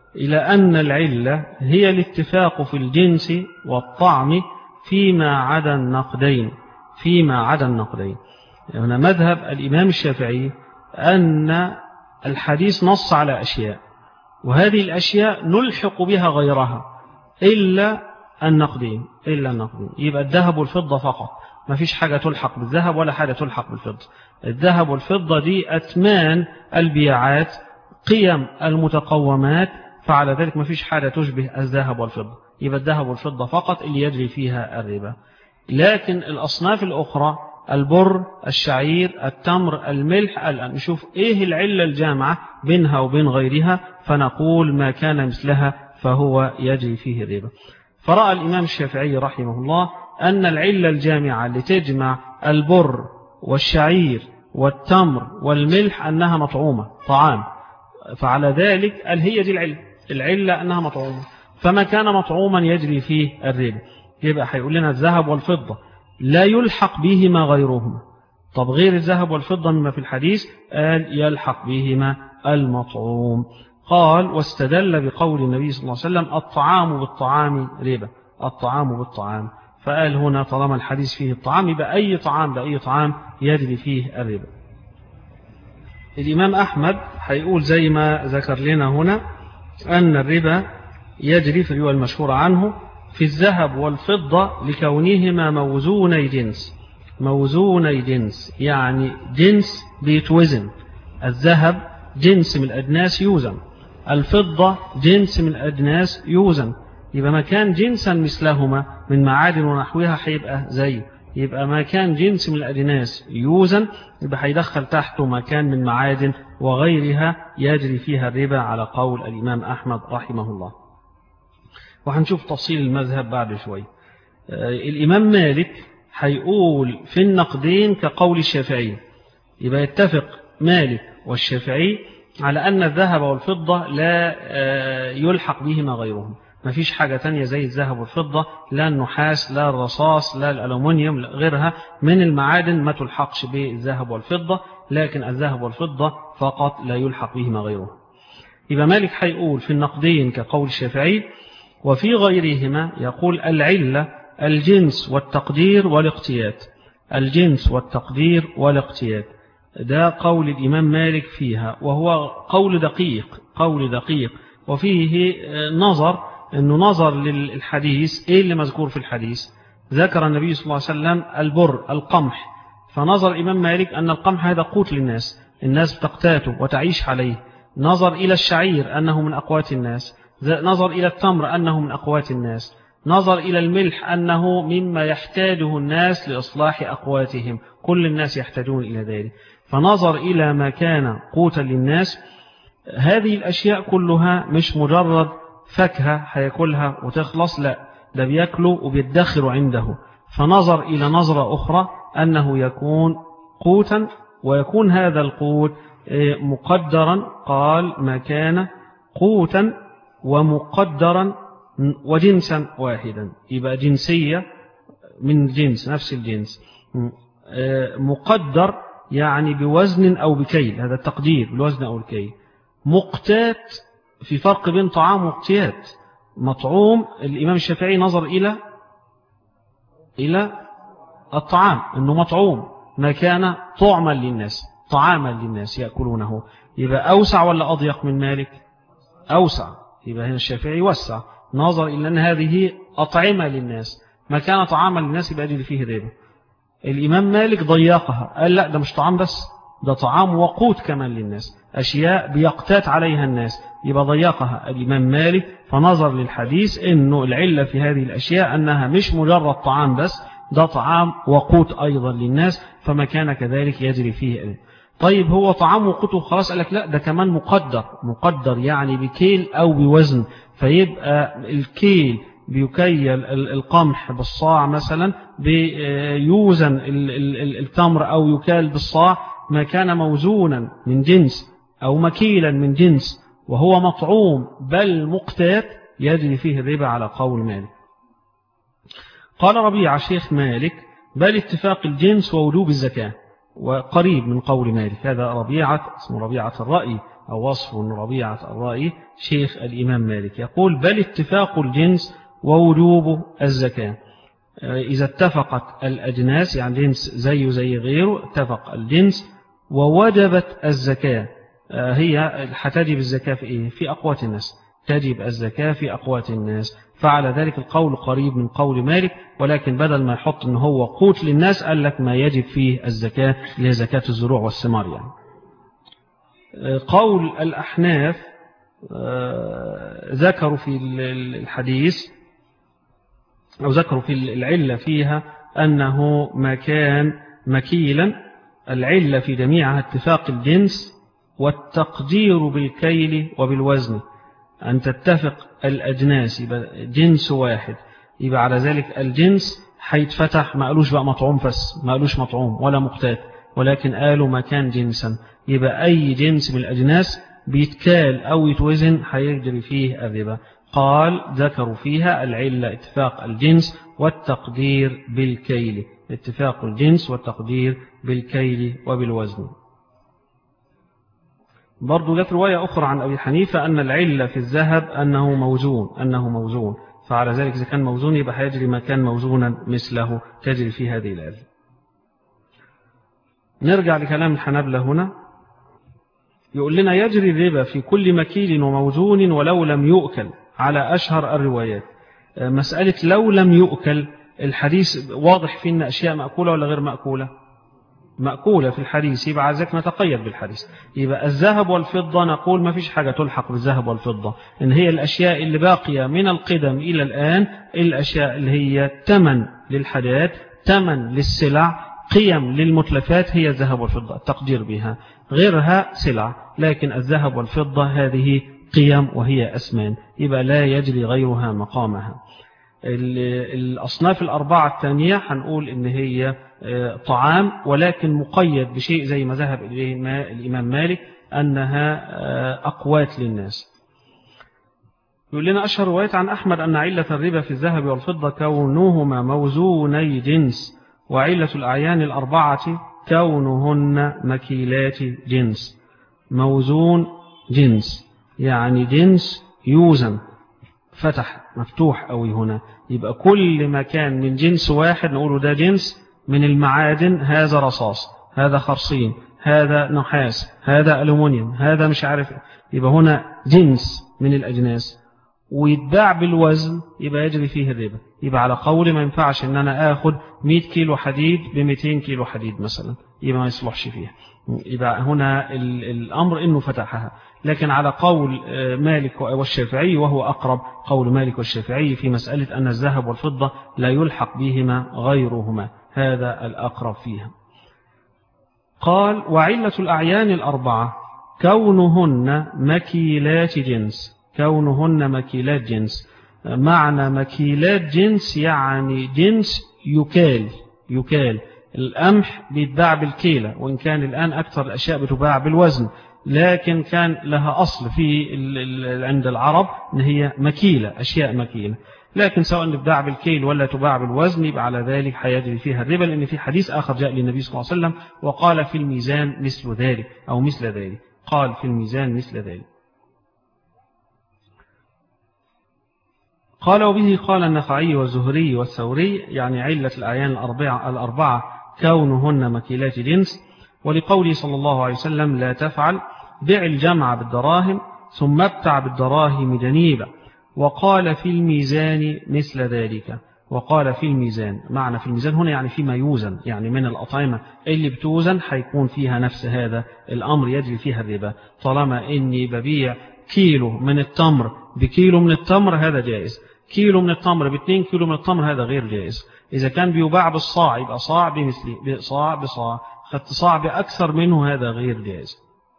إلى أن العلة هي الاتفاق في الجنس والطعم فيما عدا النقدين فيما عدا النقدين يعني مذهب الإمام الشافعي أن الحديث نص على أشياء، وهذه الأشياء نلحق بها غيرها إلا النقدين إلا النقدين يبقى الذهب والفضة فقط، ما فيش حاجة تلحق بالذهب ولا حاجة تلحق بالفضة. الذهب والفضة دي أثمان البيعات، قيم المتقومات، فعلى ذلك ما فيش حاجة تشبه الذهب والفضة، يبقى الذهب والفضة فقط اللي يجري فيها الربا. لكن الأصناف الأخرى البر، الشعير، التمر، الملح، الآن نشوف إيه العلة الجامعة بينها وبين غيرها، فنقول ما كان مثلها فهو يجري فيه الربا. فرأى الإمام الشافعي رحمه الله أن العلة الجامعة لتجمع البر والشعير والتمر والملح أنها مطعومة طعام، فعلى ذلك قال هي دي العلة العلة أنها مطعومة، فما كان مطعوما يجري فيه الربا. يبقى هيقول لنا الذهب والفضة لا يلحق بهما غيرهما. طب غير الذهب والفضة مما في الحديث قال يلحق بهما المطعوم. قال واستدل بقول النبي صلى الله عليه وسلم الطعام بالطعام ربا، الطعام بالطعام، فقال هنا طالما الحديث فيه الطعام يبقى أي طعام بأي طعام يجري فيه الربا. الإمام أحمد هيقول زي ما ذكر لنا هنا أن الربا يجري في الرواية المشهورة عنه في الذهب والفضة لكونهما موزوني جنس. موزوني جنس يعني جنس بيتوزن، الذهب جنس من الأجناس يوزن، الفضة جنس من الأجناس يوزن، يبقى ما كان جنسا مثلهما من معادن ونحوها هيبقى زيه، يبقى ما كان جنس من الأجناس يوزن يبقى هيدخل تحته ما كان من معادن وغيرها يجري فيها الربا على قول الإمام أحمد رحمه الله. وهنشوف تفصيل المذهب بعد شوي. الإمام مالك هيقول في النقدين كقول الشافعي، يبقى يتفق مالك والشافعي على أن الذهب والفضة لا يلحق بهما غيرهم، ما فيش حاجة تانية زي الذهب والفضة، لا النحاس لا الرصاص لا الألومنيوم غيرها من المعادن ما تلحقش بالذهب والفضة، لكن الذهب والفضة فقط لا يلحق بهما غيرهم. يبقى مالك هيقول في النقدين كقول الشافعي، وفي غيرهما يقول العلة الجنس والتقدير والاقتياد، الجنس والتقدير والاقتياد، ده قول الإمام مالك فيها، وهو قول دقيق قول دقيق وفيه نظر، أنه نظر للحديث إيه اللي مذكور في الحديث. ذكر النبي صلى الله عليه وسلم البر القمح، فنظر الإمام مالك أن القمح هذا قوت للناس، الناس بتقتاته وتعيش عليه. نظر إلى الشعير أنه من أقوات الناس، نظر إلى التمر أنه من أقوات الناس، نظر إلى الملح أنه مما يحتاجه الناس لإصلاح أقواتهم، كل الناس يحتاجون إلى ذلك، فنظر إلى ما كان قوتا للناس. هذه الأشياء كلها مش مجرد فاكهة هياكلها وتخلص، لا ده بياكله وبيدخر عنده، فنظر إلى نظرة أخرى أنه يكون قوتا، ويكون هذا القوت مقدرا، قال ما كان قوتا ومقدرا وجنسا واحدا، يبقى جنسية من جنس نفس الجنس، مقدر يعني بوزن أو بكيل، هذا التقدير بالوزن أو الكيل. مقتات، في فرق بين طعام ومقتيات. مطعوم الإمام الشافعي نظر إلى إلى الطعام أنه مطعوم، ما كان طعما للناس طعاما للناس يأكلونه، يبقى أوسع ولا أضيق من مالك؟ أوسع، يبقى هنا الشافعي وسع، نظر إلى أن هذه أطعمة للناس، ما كان طعاما للناس يبقى يجري فيه ربا. الإمام مالك ضيقها، قال لا ده مش طعام بس، ده طعام وقوت كمان للناس، أشياء بيقتات عليها الناس، يبقى ضيقها الإمام مالك، فنظر للحديث أنه العلة في هذه الأشياء أنها مش مجرد طعام بس، ده طعام وقوت أيضا للناس، فما كان كذلك يجري فيه أن. طيب هو طعام وقوت وخلاص؟ قال لك لا ده كمان مقدر، مقدر يعني بكيل أو بوزن، فيبقى الكيل بيكيل القمح بالصاع مثلا، بيوزن التمر أو يكال بالصاع، ما كان موزونا من جنس أو مكيلا من جنس وهو مطعوم بل مقتات يجري فيه الربا على قول مالك. قال ربيع شيخ مالك بل اتفاق الجنس ووجوب الزكاة، وقريب من قول مالك. هذا ربيعة، اسمه ربيعة الرأي أو وصف ربيعة الرأي شيخ الإمام مالك. يقول بل اتفاق الجنس ووجوب الزكاة. إذا اتفقت الأجناس يعني جنس زي زي غيره، اتفق الجنس ووجبت الزكاة. هي هتجب الزكاة في إيه؟ في أقوات الناس، تجب الزكاة في أقوات الناس. فعلى ذلك القول قريب من قول مالك، ولكن بدل ما يحط إن هو قوت للناس قال لك ما يجب فيه الزكاة اللي هي زكاة الزروع والثمار. يعني قول الأحناف ذكروا في الحديث أو ذكروا في العلة فيها أنه ما كان مكيلا، العلة في جميعها اتفاق الجنس والتقدير بالكيل وبالوزن، أن تتفق الأجناس يبقى جنس واحد، يبقى على ذلك الجنس هيتفتح. ما قالوش بقى مطعوم بس، ما قالوش مطعوم ولا مقتات، ولكن قالوا ما كان جنسا. يبقى أي جنس من الأجناس بيتكال أو يتوزن هيجري فيه الربا. قال ذكروا فيها العلة اتفاق الجنس والتقدير بالكيل، اتفاق الجنس والتقدير بالكيل وبالوزن. برضو جت رواية أخرى عن أبي حنيفة أن العلة في الذهب أنه موزون، أنه موزون، فعلى ذلك إذا كان موزون يبقى هيجري ما كان موزونا مثله، تجري في هذه العلة. نرجع لكلام الحنابلة هنا، يقول لنا يجري الربا في كل مكيل وموزون ولو لم يؤكل على أشهر الروايات. مسألة لو لم يؤكل، الحديث واضح فيه أن أشياء مأكولة ولا غير مأكولة؟ مأكولة في الحديث، يبقى عايزك نتقيد بالحديث. يبقى الذهب والفضة نقول ما فيش حاجة تلحق بالذهب والفضة، إن هي الأشياء اللي باقية من القدم إلى الآن، الأشياء اللي هي تمن للحاجات، تمن للسلع، قيم للمتلفات، هي الذهب والفضة التقدير بها. غيرها سلع، لكن الذهب والفضة هذه قيم وهي أسمان، يبقى لا يجري غيرها مقامها. الأصناف الأربعة الثانية هنقول إن هي طعام، ولكن مقيد بشيء زي ما ذهب إليه الإمام مالك أنها أقوات للناس. يقول لنا أشهر رواية عن أحمد أن علة الربا في الذهب والفضة كونهما موزوني جنس، وعلة الأعيان الأربعة كونهن مكيلات جنس. موزون جنس يعني جنس يوزن، فتح مفتوح قوي هنا، يبقى كل ما كان من جنس واحد نقوله ده جنس من المعادن، هذا رصاص، هذا خرصين، هذا نحاس، هذا ألومنيوم، هذا مش عارف، يبقى هنا جنس من الأجناس ويتباع بالوزن، يبقى يجري فيه الربا. يبقى على قول ما ينفعش ان انا اخد مئة كيلو حديد ب مئتين كيلو حديد مثلا، يبقى ما يصلحش فيها. يبقى هنا الامر انه فتحها. لكن على قول مالك والشافعي، وهو اقرب قول مالك والشافعي في مسألة ان الذهب والفضة لا يلحق بهما غيرهما، هذا الاقرب فيها. قال وعلة الاعيان الاربعة كونهن مكيلات جنس. كونهن مكيلات جنس، معنى مكيلات جنس يعني جنس يكال. يكال القمح بيتباع بالكيلة، وإن كان الآن أكثر الأشياء بتباع بالوزن، لكن كان لها أصل في عند العرب أن هي مكيلة، أشياء مكيلة. لكن سواء تباع بالكيل ولا تباع بالوزن يبقى على ذلك هيجري فيها الربا، لأن في حديث آخر جاء للنبي صلى الله عليه وسلم وقال في الميزان مثل ذلك أو مثل ذلك، قال في الميزان مثل ذلك. قال وبه قال النخعي والزهري والثوري، يعني علة الأعيان الأربعة, الأربعة كونهن مكيلات جنس. ولقوله صلى الله عليه وسلم لا تفعل، بع الجمع بالدراهم ثم ابتع بالدراهم جنيبا. وقال في الميزان مثل ذلك. وقال في الميزان، معنى في الميزان هنا يعني فيما يوزن، يعني من الأطعمة اللي بتوزن حيكون فيها نفس هذا الأمر، يجري فيها الربا. طالما إني ببيع كيلو من التمر بكيلو من التمر هذا جائز، كيلو من التمر باثنين كيلو من التمر هذا غير جائز. إذا كان بيباع بالصاع يبقى صاع بمثله، صاع بصاع، خدت صاع بأكثر منه هذا غير جائز.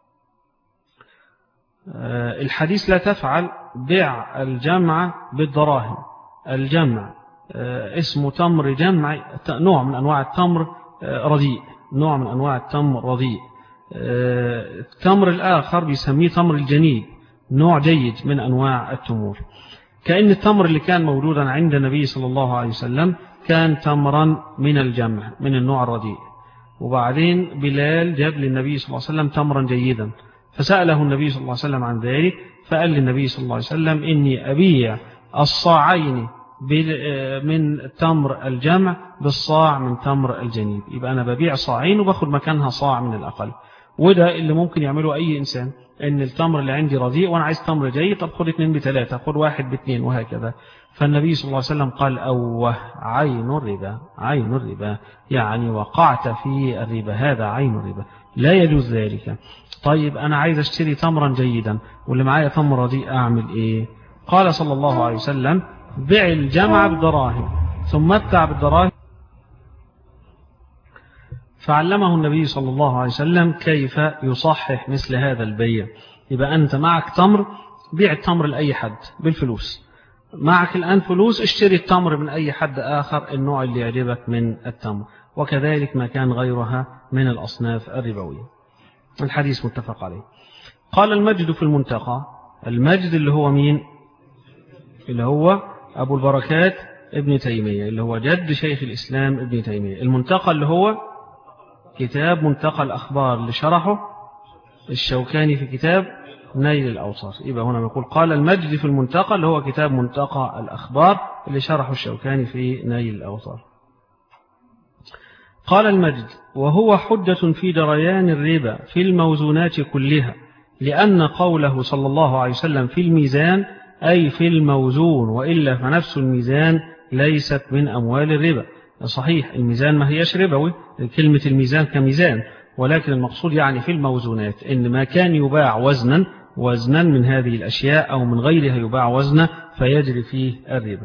الحديث لا تفعل بيع الجمع بالدراهم. الجمع اسمه تمر جمع، نوع من أنواع التمر رديء، نوع من أنواع التمر رديء. التمر الآخر بيسميه تمر الجنيب، نوع جيد من أنواع التمور. كأن التمر اللي كان موجودا عند النبي صلى الله عليه وسلم كان تمرا من الجمع من النوع الرديء. وبعدين بلال جاب للنبي صلى الله عليه وسلم تمرا جيدا، فسأله النبي صلى الله عليه وسلم عن ذلك، فقال للنبي صلى الله عليه وسلم إني أبيع الصاعين من تمر الجمع بالصاع من تمر الجنيب، يبقى أنا ببيع صاعين وباخد مكانها صاع من الأقل. وده اللي ممكن يعمله أي إنسان، إن التمر اللي عندي رديء وأنا عايز تمر جيد، طب خد اتنين بتلاتة، خد واحد باتنين، وهكذا. فالنبي صلى الله عليه وسلم قال أوه عين الربا، عين الربا، يعني وقعت في الربا، هذا عين الربا، لا يجوز ذلك. طيب أنا عايز أشتري تمرا جيدا واللي معايا تمر رديء، أعمل إيه؟ قال صلى الله عليه وسلم بيع الجمع بالدراهم ثم ابتع بالدراهم. فعلمه النبي صلى الله عليه وسلم كيف يصحح مثل هذا البيع. يبقى أنت معك تمر، بيع التمر لأي حد بالفلوس، معك الآن فلوس، اشتري التمر من أي حد آخر النوع اللي يعجبك من التمر، وكذلك ما كان غيرها من الأصناف الربوية. الحديث متفق عليه. قال المجد في المنتقى، المجد اللي هو مين؟ اللي هو أبو البركات ابن تيمية، اللي هو جد شيخ الإسلام ابن تيمية. المنتقى اللي هو كتاب منتقى الأخبار اللي شرحه الشوكاني في كتاب نيل الأوطار. يبقى هنا نقول قال المجد في المنتقى اللي هو كتاب منتقى الأخبار اللي شرحه الشوكاني في نيل الأوطار. قال المجد وهو حجة في جريان الربا في الموزونات كلها، لأن قوله صلى الله عليه وسلم في الميزان أي في الموزون، وإلا فنفس الميزان ليست من أموال الربا. صحيح الميزان ما هيش ربوي، كلمة الميزان كميزان، ولكن المقصود يعني في الموزونات إن ما كان يباع وزنا وزنا من هذه الأشياء أو من غيرها يباع وزنا فيجري فيه الربا.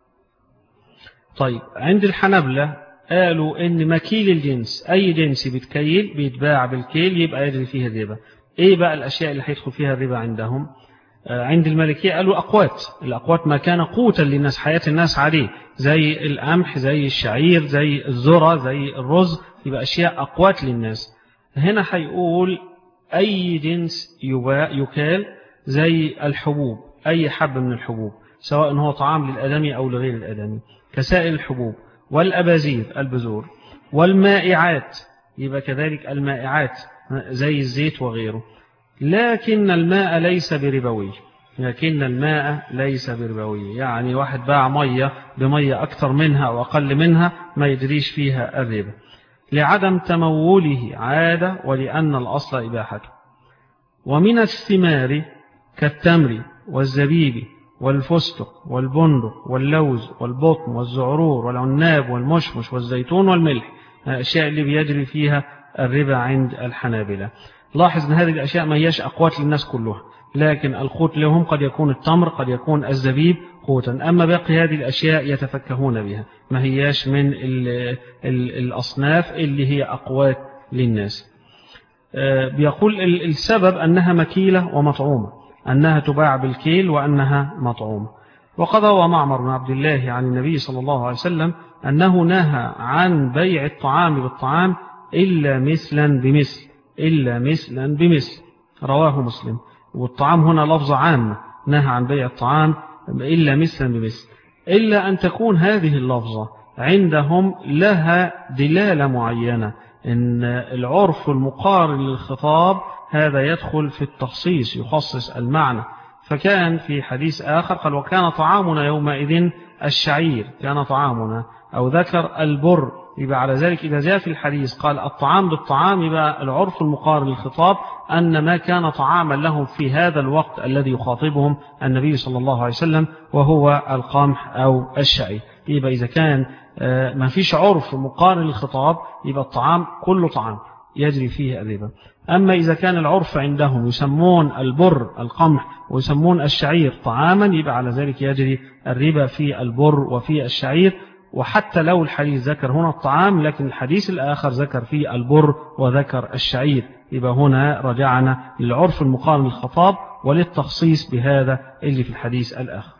طيب عند الحنبلة قالوا إن مكيل الجنس أي جنس بيتكيل بيتباع بالكيل يبقى يجري فيه الربا. إيه بقى الأشياء اللي هيدخل فيها الربا عندهم؟ عند المالكية قالوا أقوات، الأقوات ما كان قوتا للناس، حياة الناس عليه، زي القمح زي الشعير زي الذرة زي الرز، يبقى أشياء أقوات للناس. هنا هيقول أي جنس يباع يكال زي الحبوب، أي حب من الحبوب سواء هو طعام للآدمي أو لغير الآدمي كسائر الحبوب، والأبازير البذور، والمائعات يبقى كذلك المائعات زي الزيت وغيره. لكن الماء ليس بربوي، لكن الماء ليس بربوي، يعني واحد باع مية بمية أكثر منها أو أقل منها ما يجريش فيها الربا، لعدم تموله عادة ولأن الأصل إباحته. ومن الثمار كالتمر والزبيب والفستق والبندق واللوز والبطن والزعرور والعناب والمشمش والزيتون والملح، الأشياء اللي بيجري فيها الربا عند الحنابلة. لاحظ أن هذه الأشياء ما هيش أقوات للناس كلها، لكن القوت لهم قد يكون التمر قد يكون الزبيب قوتا، أما باقي هذه الأشياء يتفكهون بها، ما هيش من ال ال الأصناف اللي هي أقوات للناس. بيقول السبب أنها مكيلة ومطعومة، أنها تباع بالكيل وأنها مطعومة. وقد روى معمر بن عبد الله عن النبي صلى الله عليه وسلم أنه نهى عن بيع الطعام بالطعام إلا مثلا بمثل، إلا مثلا بمثل، رواه مسلم. والطعام هنا لفظ عام، نهى عن بيع الطعام إلا مثلا بمثل، إلا أن تكون هذه اللفظة عندهم لها دلالة معينة، إن العرف المقارن للخطاب هذا يدخل في التخصيص يخصص المعنى. فكان في حديث آخر قال وكان طعامنا يومئذ الشعير، كان طعامنا، أو ذكر البر، يبقى على ذلك إذا جاء في الحديث قال الطعام بالطعام يبقى العرف المقارن للخطاب أن ما كان طعاما لهم في هذا الوقت الذي يخاطبهم النبي صلى الله عليه وسلم وهو القمح أو الشعير. يبقى إذا كان ما فيش عرف مقارن للخطاب يبقى الطعام كله طعام يجري فيه الربا. أما إذا كان العرف عندهم يسمون البر القمح ويسمون الشعير طعاما يبقى على ذلك يجري الربا في البر وفي الشعير. وحتى لو الحديث ذكر هنا الطعام لكن الحديث الآخر ذكر فيه البر وذكر الشعير، يبقى هنا رجعنا للعرف المقارن للخطاب وللتخصيص بهذا اللي في الحديث الآخر.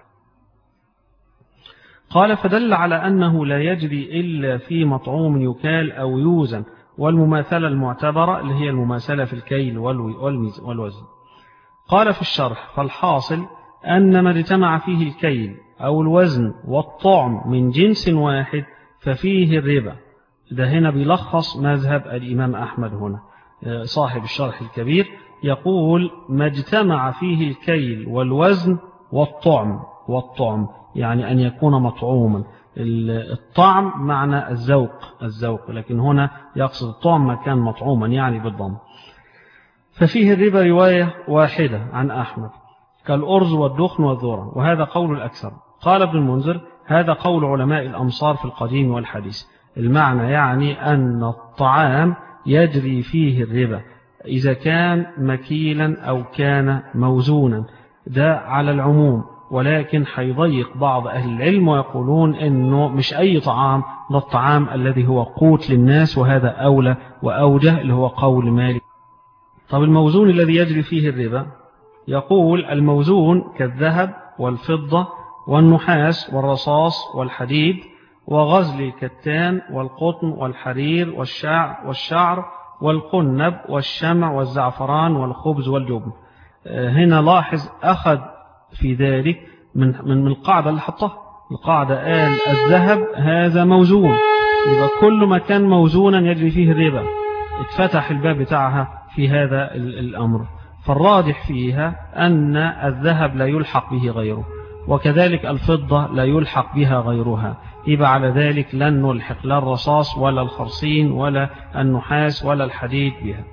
قال فدل على أنه لا يجري إلا في مطعوم يكال أو يوزن، والمماثلة المعتبرة اللي هي المماثلة في الكيل والوزن. قال في الشرح فالحاصل أن ما اجتمع فيه الكيل أو الوزن والطعم من جنس واحد ففيه الربا، ده هنا بيلخص مذهب الإمام أحمد هنا. صاحب الشرح الكبير يقول ما اجتمع فيه الكيل والوزن والطعم، والطعم يعني أن يكون مطعوما. الطعم معنى الذوق، الذوق، لكن هنا يقصد الطعم ما كان مطعوما يعني بالضم. ففيه الربا رواية واحدة عن أحمد كالأرز والدخن والذرة، وهذا قول الأكثر. قال ابن المنذر هذا قول علماء الأمصار في القديم والحديث. المعنى يعني أن الطعام يجري فيه الربا إذا كان مكيلا أو كان موزونا، ده على العموم، ولكن حيضيق بعض أهل العلم ويقولون أنه مش أي طعام، ده الطعام الذي هو قوت للناس، وهذا أولى وأوجه اللي هو قول مالك. طب الموزون الذي يجري فيه الربا، يقول الموزون كالذهب والفضة والنحاس والرصاص والحديد وغزل الكتان والقطن والحرير والشعر والشعر والقنب والشمع والزعفران والخبز والجبن. هنا لاحظ أخذ في ذلك من من القاعدة اللي حطها. القاعدة قال الذهب هذا موزون، يبقى كل ما كان موزونا يجري فيه الربا. اتفتح الباب بتاعها في هذا الأمر، فالراجح فيها أن الذهب لا يلحق به غيره، وكذلك الفضة لا يلحق بها غيرها. يبقى على ذلك لن نلحق لا الرصاص ولا الخرصين ولا النحاس ولا الحديد بها.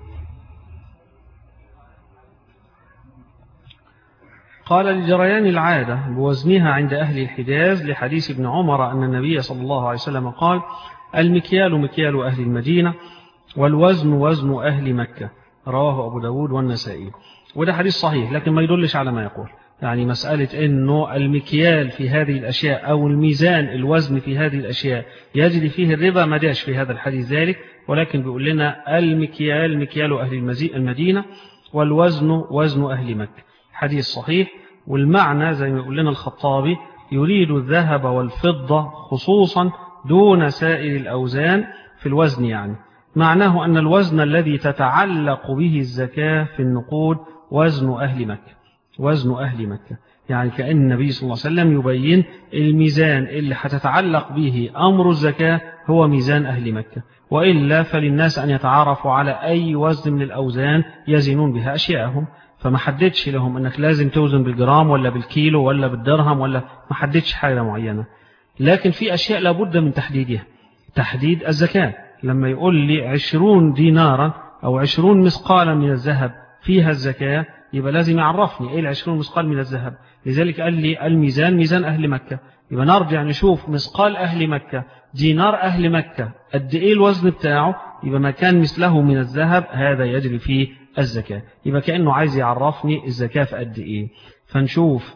قال لجريان العادة بوزنها عند أهل الحجاز لحديث ابن عمر أن النبي صلى الله عليه وسلم قال المكيال مكيال أهل المدينة والوزن وزن أهل مكة، رواه أبو داود والنسائي. وده حديث صحيح لكن ما يدلش على ما يقول، يعني مسألة أنه المكيال في هذه الأشياء أو الميزان الوزن في هذه الأشياء يجري فيه الربا ما داش في هذا الحديث ذلك، ولكن بيقول لنا المكيال مكيال أهل المدينة والوزن وزن أهل مكة، حديث صحيح. والمعنى زي ما يقول لنا الخطابي يريد الذهب والفضة خصوصا دون سائر الأوزان في الوزن، يعني معناه أن الوزن الذي تتعلق به الزكاة في النقود وزن أهل مكة، وزن أهل مكة، يعني كأن النبي صلى الله عليه وسلم يبين الميزان اللي هتتعلق به أمر الزكاة هو ميزان أهل مكة، وإلا فللناس أن يتعارفوا على أي وزن من الأوزان يزنون بها أشياءهم، فما حددش لهم أنك لازم توزن بالجرام ولا بالكيلو ولا بالدرهم، ولا ما حددش حاجة معينة. لكن في أشياء لابد من تحديدها، تحديد الزكاة. لما يقول لي عشرون دينارا أو عشرون مثقالا من الذهب فيها الزكاة، يبقى لازم يعرفني إيه العشرون مثقال من الذهب. لذلك قال لي الميزان ميزان أهل مكة، يبقى نرجع نشوف مثقال أهل مكة، دينار أهل مكة قد إيه الوزن بتاعه، يبقى ما كان مثله من الذهب هذا يجري فيه الزكاة. يبقى كأنه عايز يعرفني الزكاة في قد إيه. فنشوف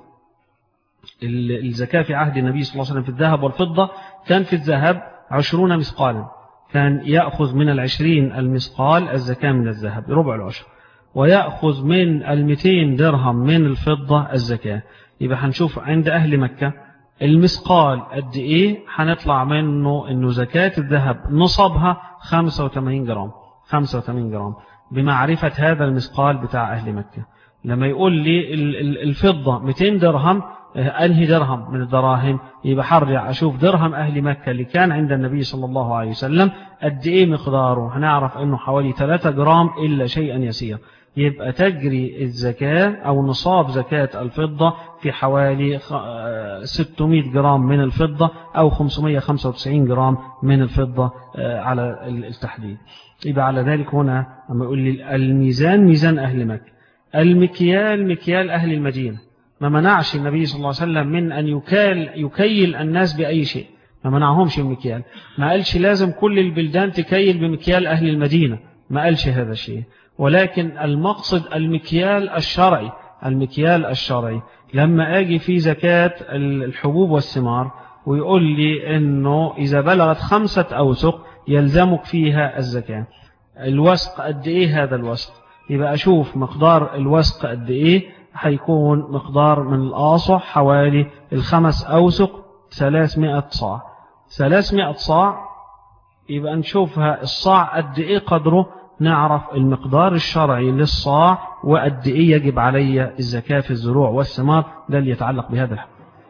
الزكاة في عهد النبي صلى الله عليه وسلم في الذهب والفضة، كان في الذهب عشرون مثقالا، كان يأخذ من العشرين المثقال الزكاة من الذهب ربع العشر، ويأخذ من المئتين درهم من الفضة الزكاة. يبقى هنشوف عند أهل مكة المثقال قد إيه، هنطلع منه إنه زكاة الذهب نصبها خمسة وثمانين جرام، خمسة وثمانين جرام بمعرفة هذا المثقال بتاع أهل مكة. لما يقول لي الفضة مئتين درهم، أنهي درهم من الدراهم؟ يبقى حرجع أشوف درهم أهل مكة اللي كان عند النبي صلى الله عليه وسلم قد إيه مقداره، هنعرف أنه حوالي ثلاثة جرام إلا شيئا يسير. يبقى تجري الزكاة أو نصاب زكاة الفضة في حوالي ستمائة جرام من الفضة أو خمسمائة وخمسة وتسعين جرام من الفضة على التحديد. يبقى على ذلك هنا لما يقول لي الميزان ميزان أهل مكة، المكيال مكيال أهل المدينة. ما منعش النبي صلى الله عليه وسلم من أن يكال يكيل الناس بأي شيء، ما منعهمش المكيال، ما قالش لازم كل البلدان تكيل بمكيال أهل المدينة، ما قالش هذا الشيء، ولكن المقصد المكيال الشرعي، المكيال الشرعي. لما أجي في زكاة الحبوب والثمار ويقول لي أنه إذا بلغت خمسة أوسق يلزمك فيها الزكاة، الوسق قد إيه هذا الوسق؟ يبقى أشوف مقدار الوسق قد إيه، هيكون مقدار من الآصع حوالي الخمس أوسق ثلاثمائة صاع، ثلاثمائة صاع. يبقى نشوفها الصاع قد إيه قدره، نعرف المقدار الشرعي للصاع وقد إيه يجب علي الزكاة في الزروع والثمار، ده اللي يتعلق بهذا الحق.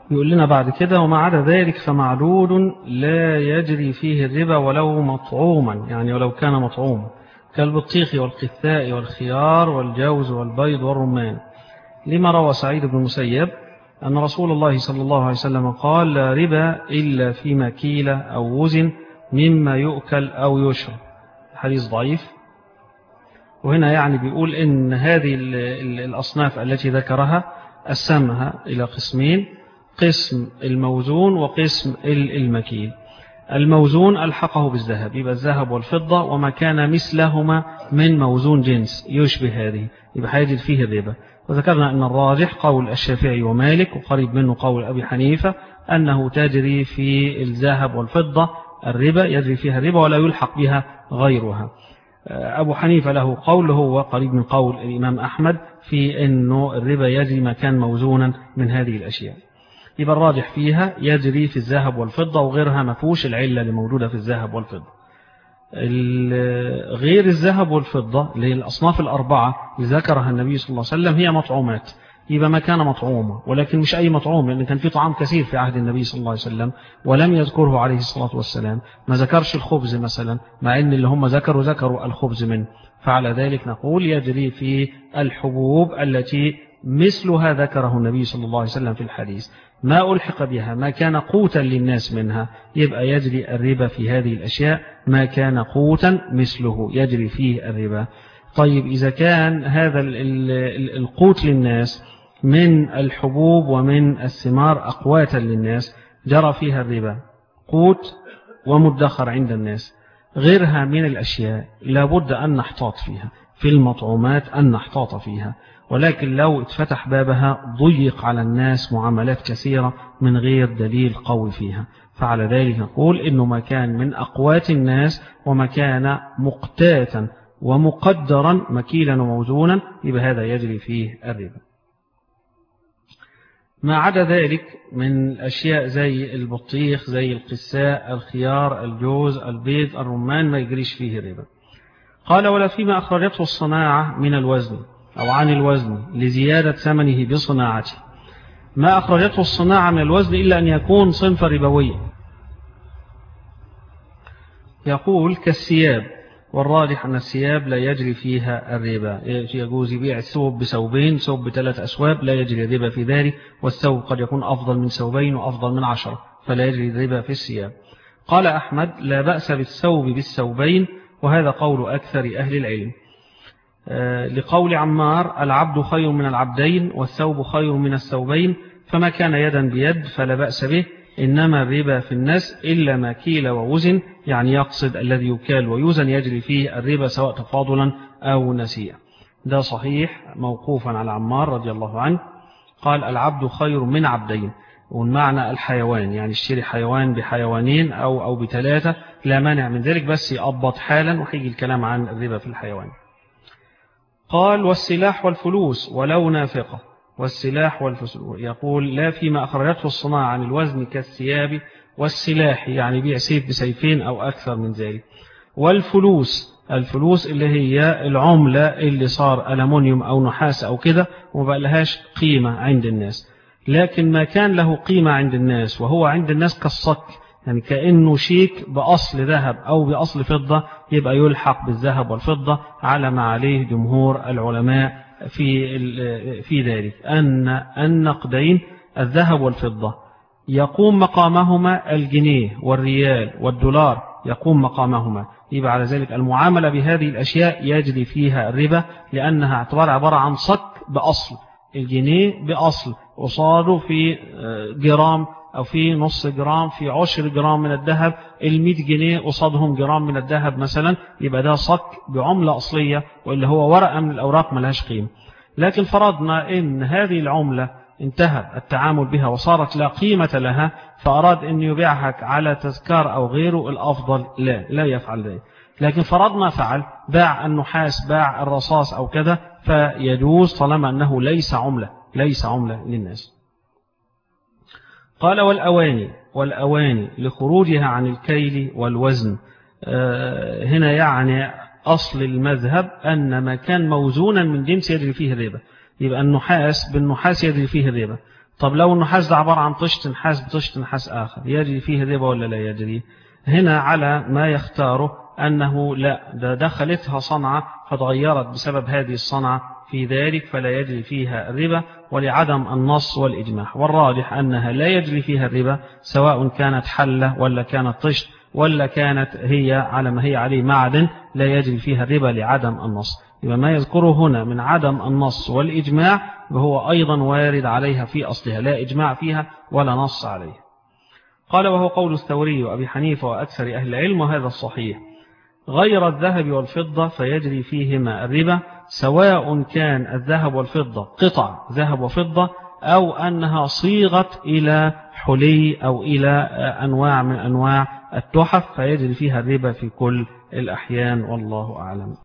يقول لنا بعد كده: وما عدا ذلك فمعلول لا يجري فيه الربا ولو مطعوما، يعني ولو كان مطعوما، كالبطيخ والقثاء والخيار والجوز والبيض والرمان، لما روى سعيد بن المسيب أن رسول الله صلى الله عليه وسلم قال: لا ربا إلا فيما كيل أو وزن مما يؤكل أو يشرب. حديث ضعيف. وهنا يعني بيقول إن هذه الأصناف التي ذكرها قسمها إلى قسمين: قسم الموزون وقسم المكيل. الموزون ألحقه بالذهب، يبقى الذهب والفضة وما كان مثلهما من موزون جنس يشبه هذه، يبقى هيجد فيه الربا. وذكرنا أن الراجح قول الشافعي ومالك وقريب منه قول أبي حنيفة أنه تجري في الذهب والفضة الربا، يجري فيها الربا ولا يلحق بها غيرها. أبو حنيفة له قول هو قريب من قول الإمام أحمد في أنه الربا يجري ما كان موزونا من هذه الأشياء. يبقى الراجح فيها يجري في الذهب والفضة، وغيرها ما فيهوش العلة اللي موجودة في الذهب والفضة. غير الذهب والفضة اللي هي الأصناف الأربعة اللي ذكرها النبي صلى الله عليه وسلم هي مطعومات، يبقى ما كان مطعومة، ولكن مش أي مطعوم، لأن كان في طعام كثير في عهد النبي صلى الله عليه وسلم ولم يذكره عليه الصلاة والسلام. ما ذكرش الخبز مثلا، مع أن اللي هم ذكروا ذكروا الخبز منه. فعلى ذلك نقول يجري في الحبوب التي مثلها ذكره النبي صلى الله عليه وسلم في الحديث، ما ألحق بها ما كان قوتا للناس منها، يبقى يجري الربا في هذه الأشياء. ما كان قوتا مثله يجري فيه الربا. طيب إذا كان هذا القوت للناس من الحبوب ومن الثمار أقواتا للناس جرى فيها الربا، قوت ومدخر عند الناس. غيرها من الأشياء لابد أن نحتاط فيها، في المطعومات أن نحتاط فيها، ولكن لو اتفتح بابها ضيق على الناس معاملات كثيرة من غير دليل قوي فيها. فعلى ذلك نقول إنه ما كان من أقوات الناس وما كان مقتاتا ومقدرا مكيلا وموزونا يبقى هذا يجري فيه الربا. ما عدا ذلك من الأشياء زي البطيخ زي القساء الخيار الجوز البيض الرمان ما يجريش فيه الربا. قال: ولا فيما أخرجته الصناعة من الوزن أو عن الوزن لزيادة ثمنه بصناعته. ما أخرجته الصناعة من الوزن إلا أن يكون صنف ربوي. يقول كالثياب، والراجح أن الثياب لا يجري فيها الربا، يجوز يبيع الثوب بثوبين، ثوب بثلاث أثواب لا يجري الربا في ذلك، والثوب قد يكون أفضل من ثوبين وأفضل من عشرة فلا يجري الربا في الثياب. قال أحمد: لا بأس بالثوب بالثوبين، وهذا قول أكثر أهل العلم. لقول عمار: العبد خير من العبدين والثوب خير من الثوبين، فما كان يدا بيد فلا بأس به، إنما الربا في الناس إلا ما كيل ووزن، يعني يقصد الذي يكال ويوزن يجري فيه الربا سواء تفاضلا أو نسيئا. ده صحيح موقوفا على عمار رضي الله عنه، قال: العبد خير من عبدين، والمعنى الحيوان، يعني اشتري حيوان بحيوانين أو, أو بثلاثة لا مانع من ذلك، بس يأبط حالا وحيجي الكلام عن الربا في الحيوان. قال: والسلاح والفلوس ولو نافقة. والسلاح والفلوس يقول: لا فيما أخرجته الصناعة عن الوزن كالثياب والسلاح، يعني بيع سيف بسيفين أو أكثر من ذلك. والفلوس، الفلوس اللي هي العملة اللي صار ألمونيوم أو نحاس أو كده وما بقى لهاش قيمة عند الناس، لكن ما كان له قيمة عند الناس وهو عند الناس كالصك، يعني كأنه شيك بأصل ذهب أو بأصل فضة، يبقى يلحق بالذهب والفضة على ما عليه جمهور العلماء في في ذلك، أن النقدين الذهب والفضة يقوم مقامهما الجنيه والريال والدولار، يقوم مقامهما، يبقى على ذلك المعاملة بهذه الأشياء يجري فيها الربا، لأنها اعتبار عبارة عن صك بأصل، الجنيه بأصل قصاده في جرام أو في نص جرام في عشر جرام من الذهب، المئة جنيه قصادهم جرام من الذهب مثلا، يبقى ده صك بعملة أصلية، واللي هو ورقة من الأوراق ملهاش قيمة. لكن فرضنا إن هذه العملة انتهى التعامل بها وصارت لا قيمة لها، فأراد أن يبيعها على تذكار أو غيره، الأفضل لا لا يفعل ذلك. لكن فرضنا فعل، باع النحاس باع الرصاص أو كذا، فيجوز طالما أنه ليس عملة ليس عملة للناس. قال: والأواني والأواني لخروجها عن الكيل والوزن. آه هنا يعني أصل المذهب أن ما كان موزونا من جنس يجري فيه الربا، يبقى النحاس بالنحاس يجري فيه الربا. طب لو النحاس ده عبارة عن طشت نحاس بطشت نحاس آخر يجري فيه الربا ولا لا يجري؟ هنا على ما يختاره أنه لا، ده دخلتها صنعة فتغيرت بسبب هذه الصنعة في ذلك فلا يجري فيها الربا، ولعدم النص والإجماع. والراجح أنها لا يجري فيها الربا سواء كانت حلة ولا كانت طشت ولا كانت هي على ما هي عليه معدن، لا يجري فيها الربا لعدم النص. يبقى ما يذكره هنا من عدم النص والإجماع وهو أيضا وارد عليها في أصلها، لا إجماع فيها ولا نص عليها. قال وهو قول الثوري وأبي حنيفة وأكثر أهل العلم، وهذا الصحيح. غير الذهب والفضة فيجري فيهما الربا، سواء كان الذهب والفضة قطع ذهب وفضة أو أنها صيغت إلى حلي أو إلى أنواع من أنواع التحف، فيجري فيها الربا في كل الأحيان، والله أعلم.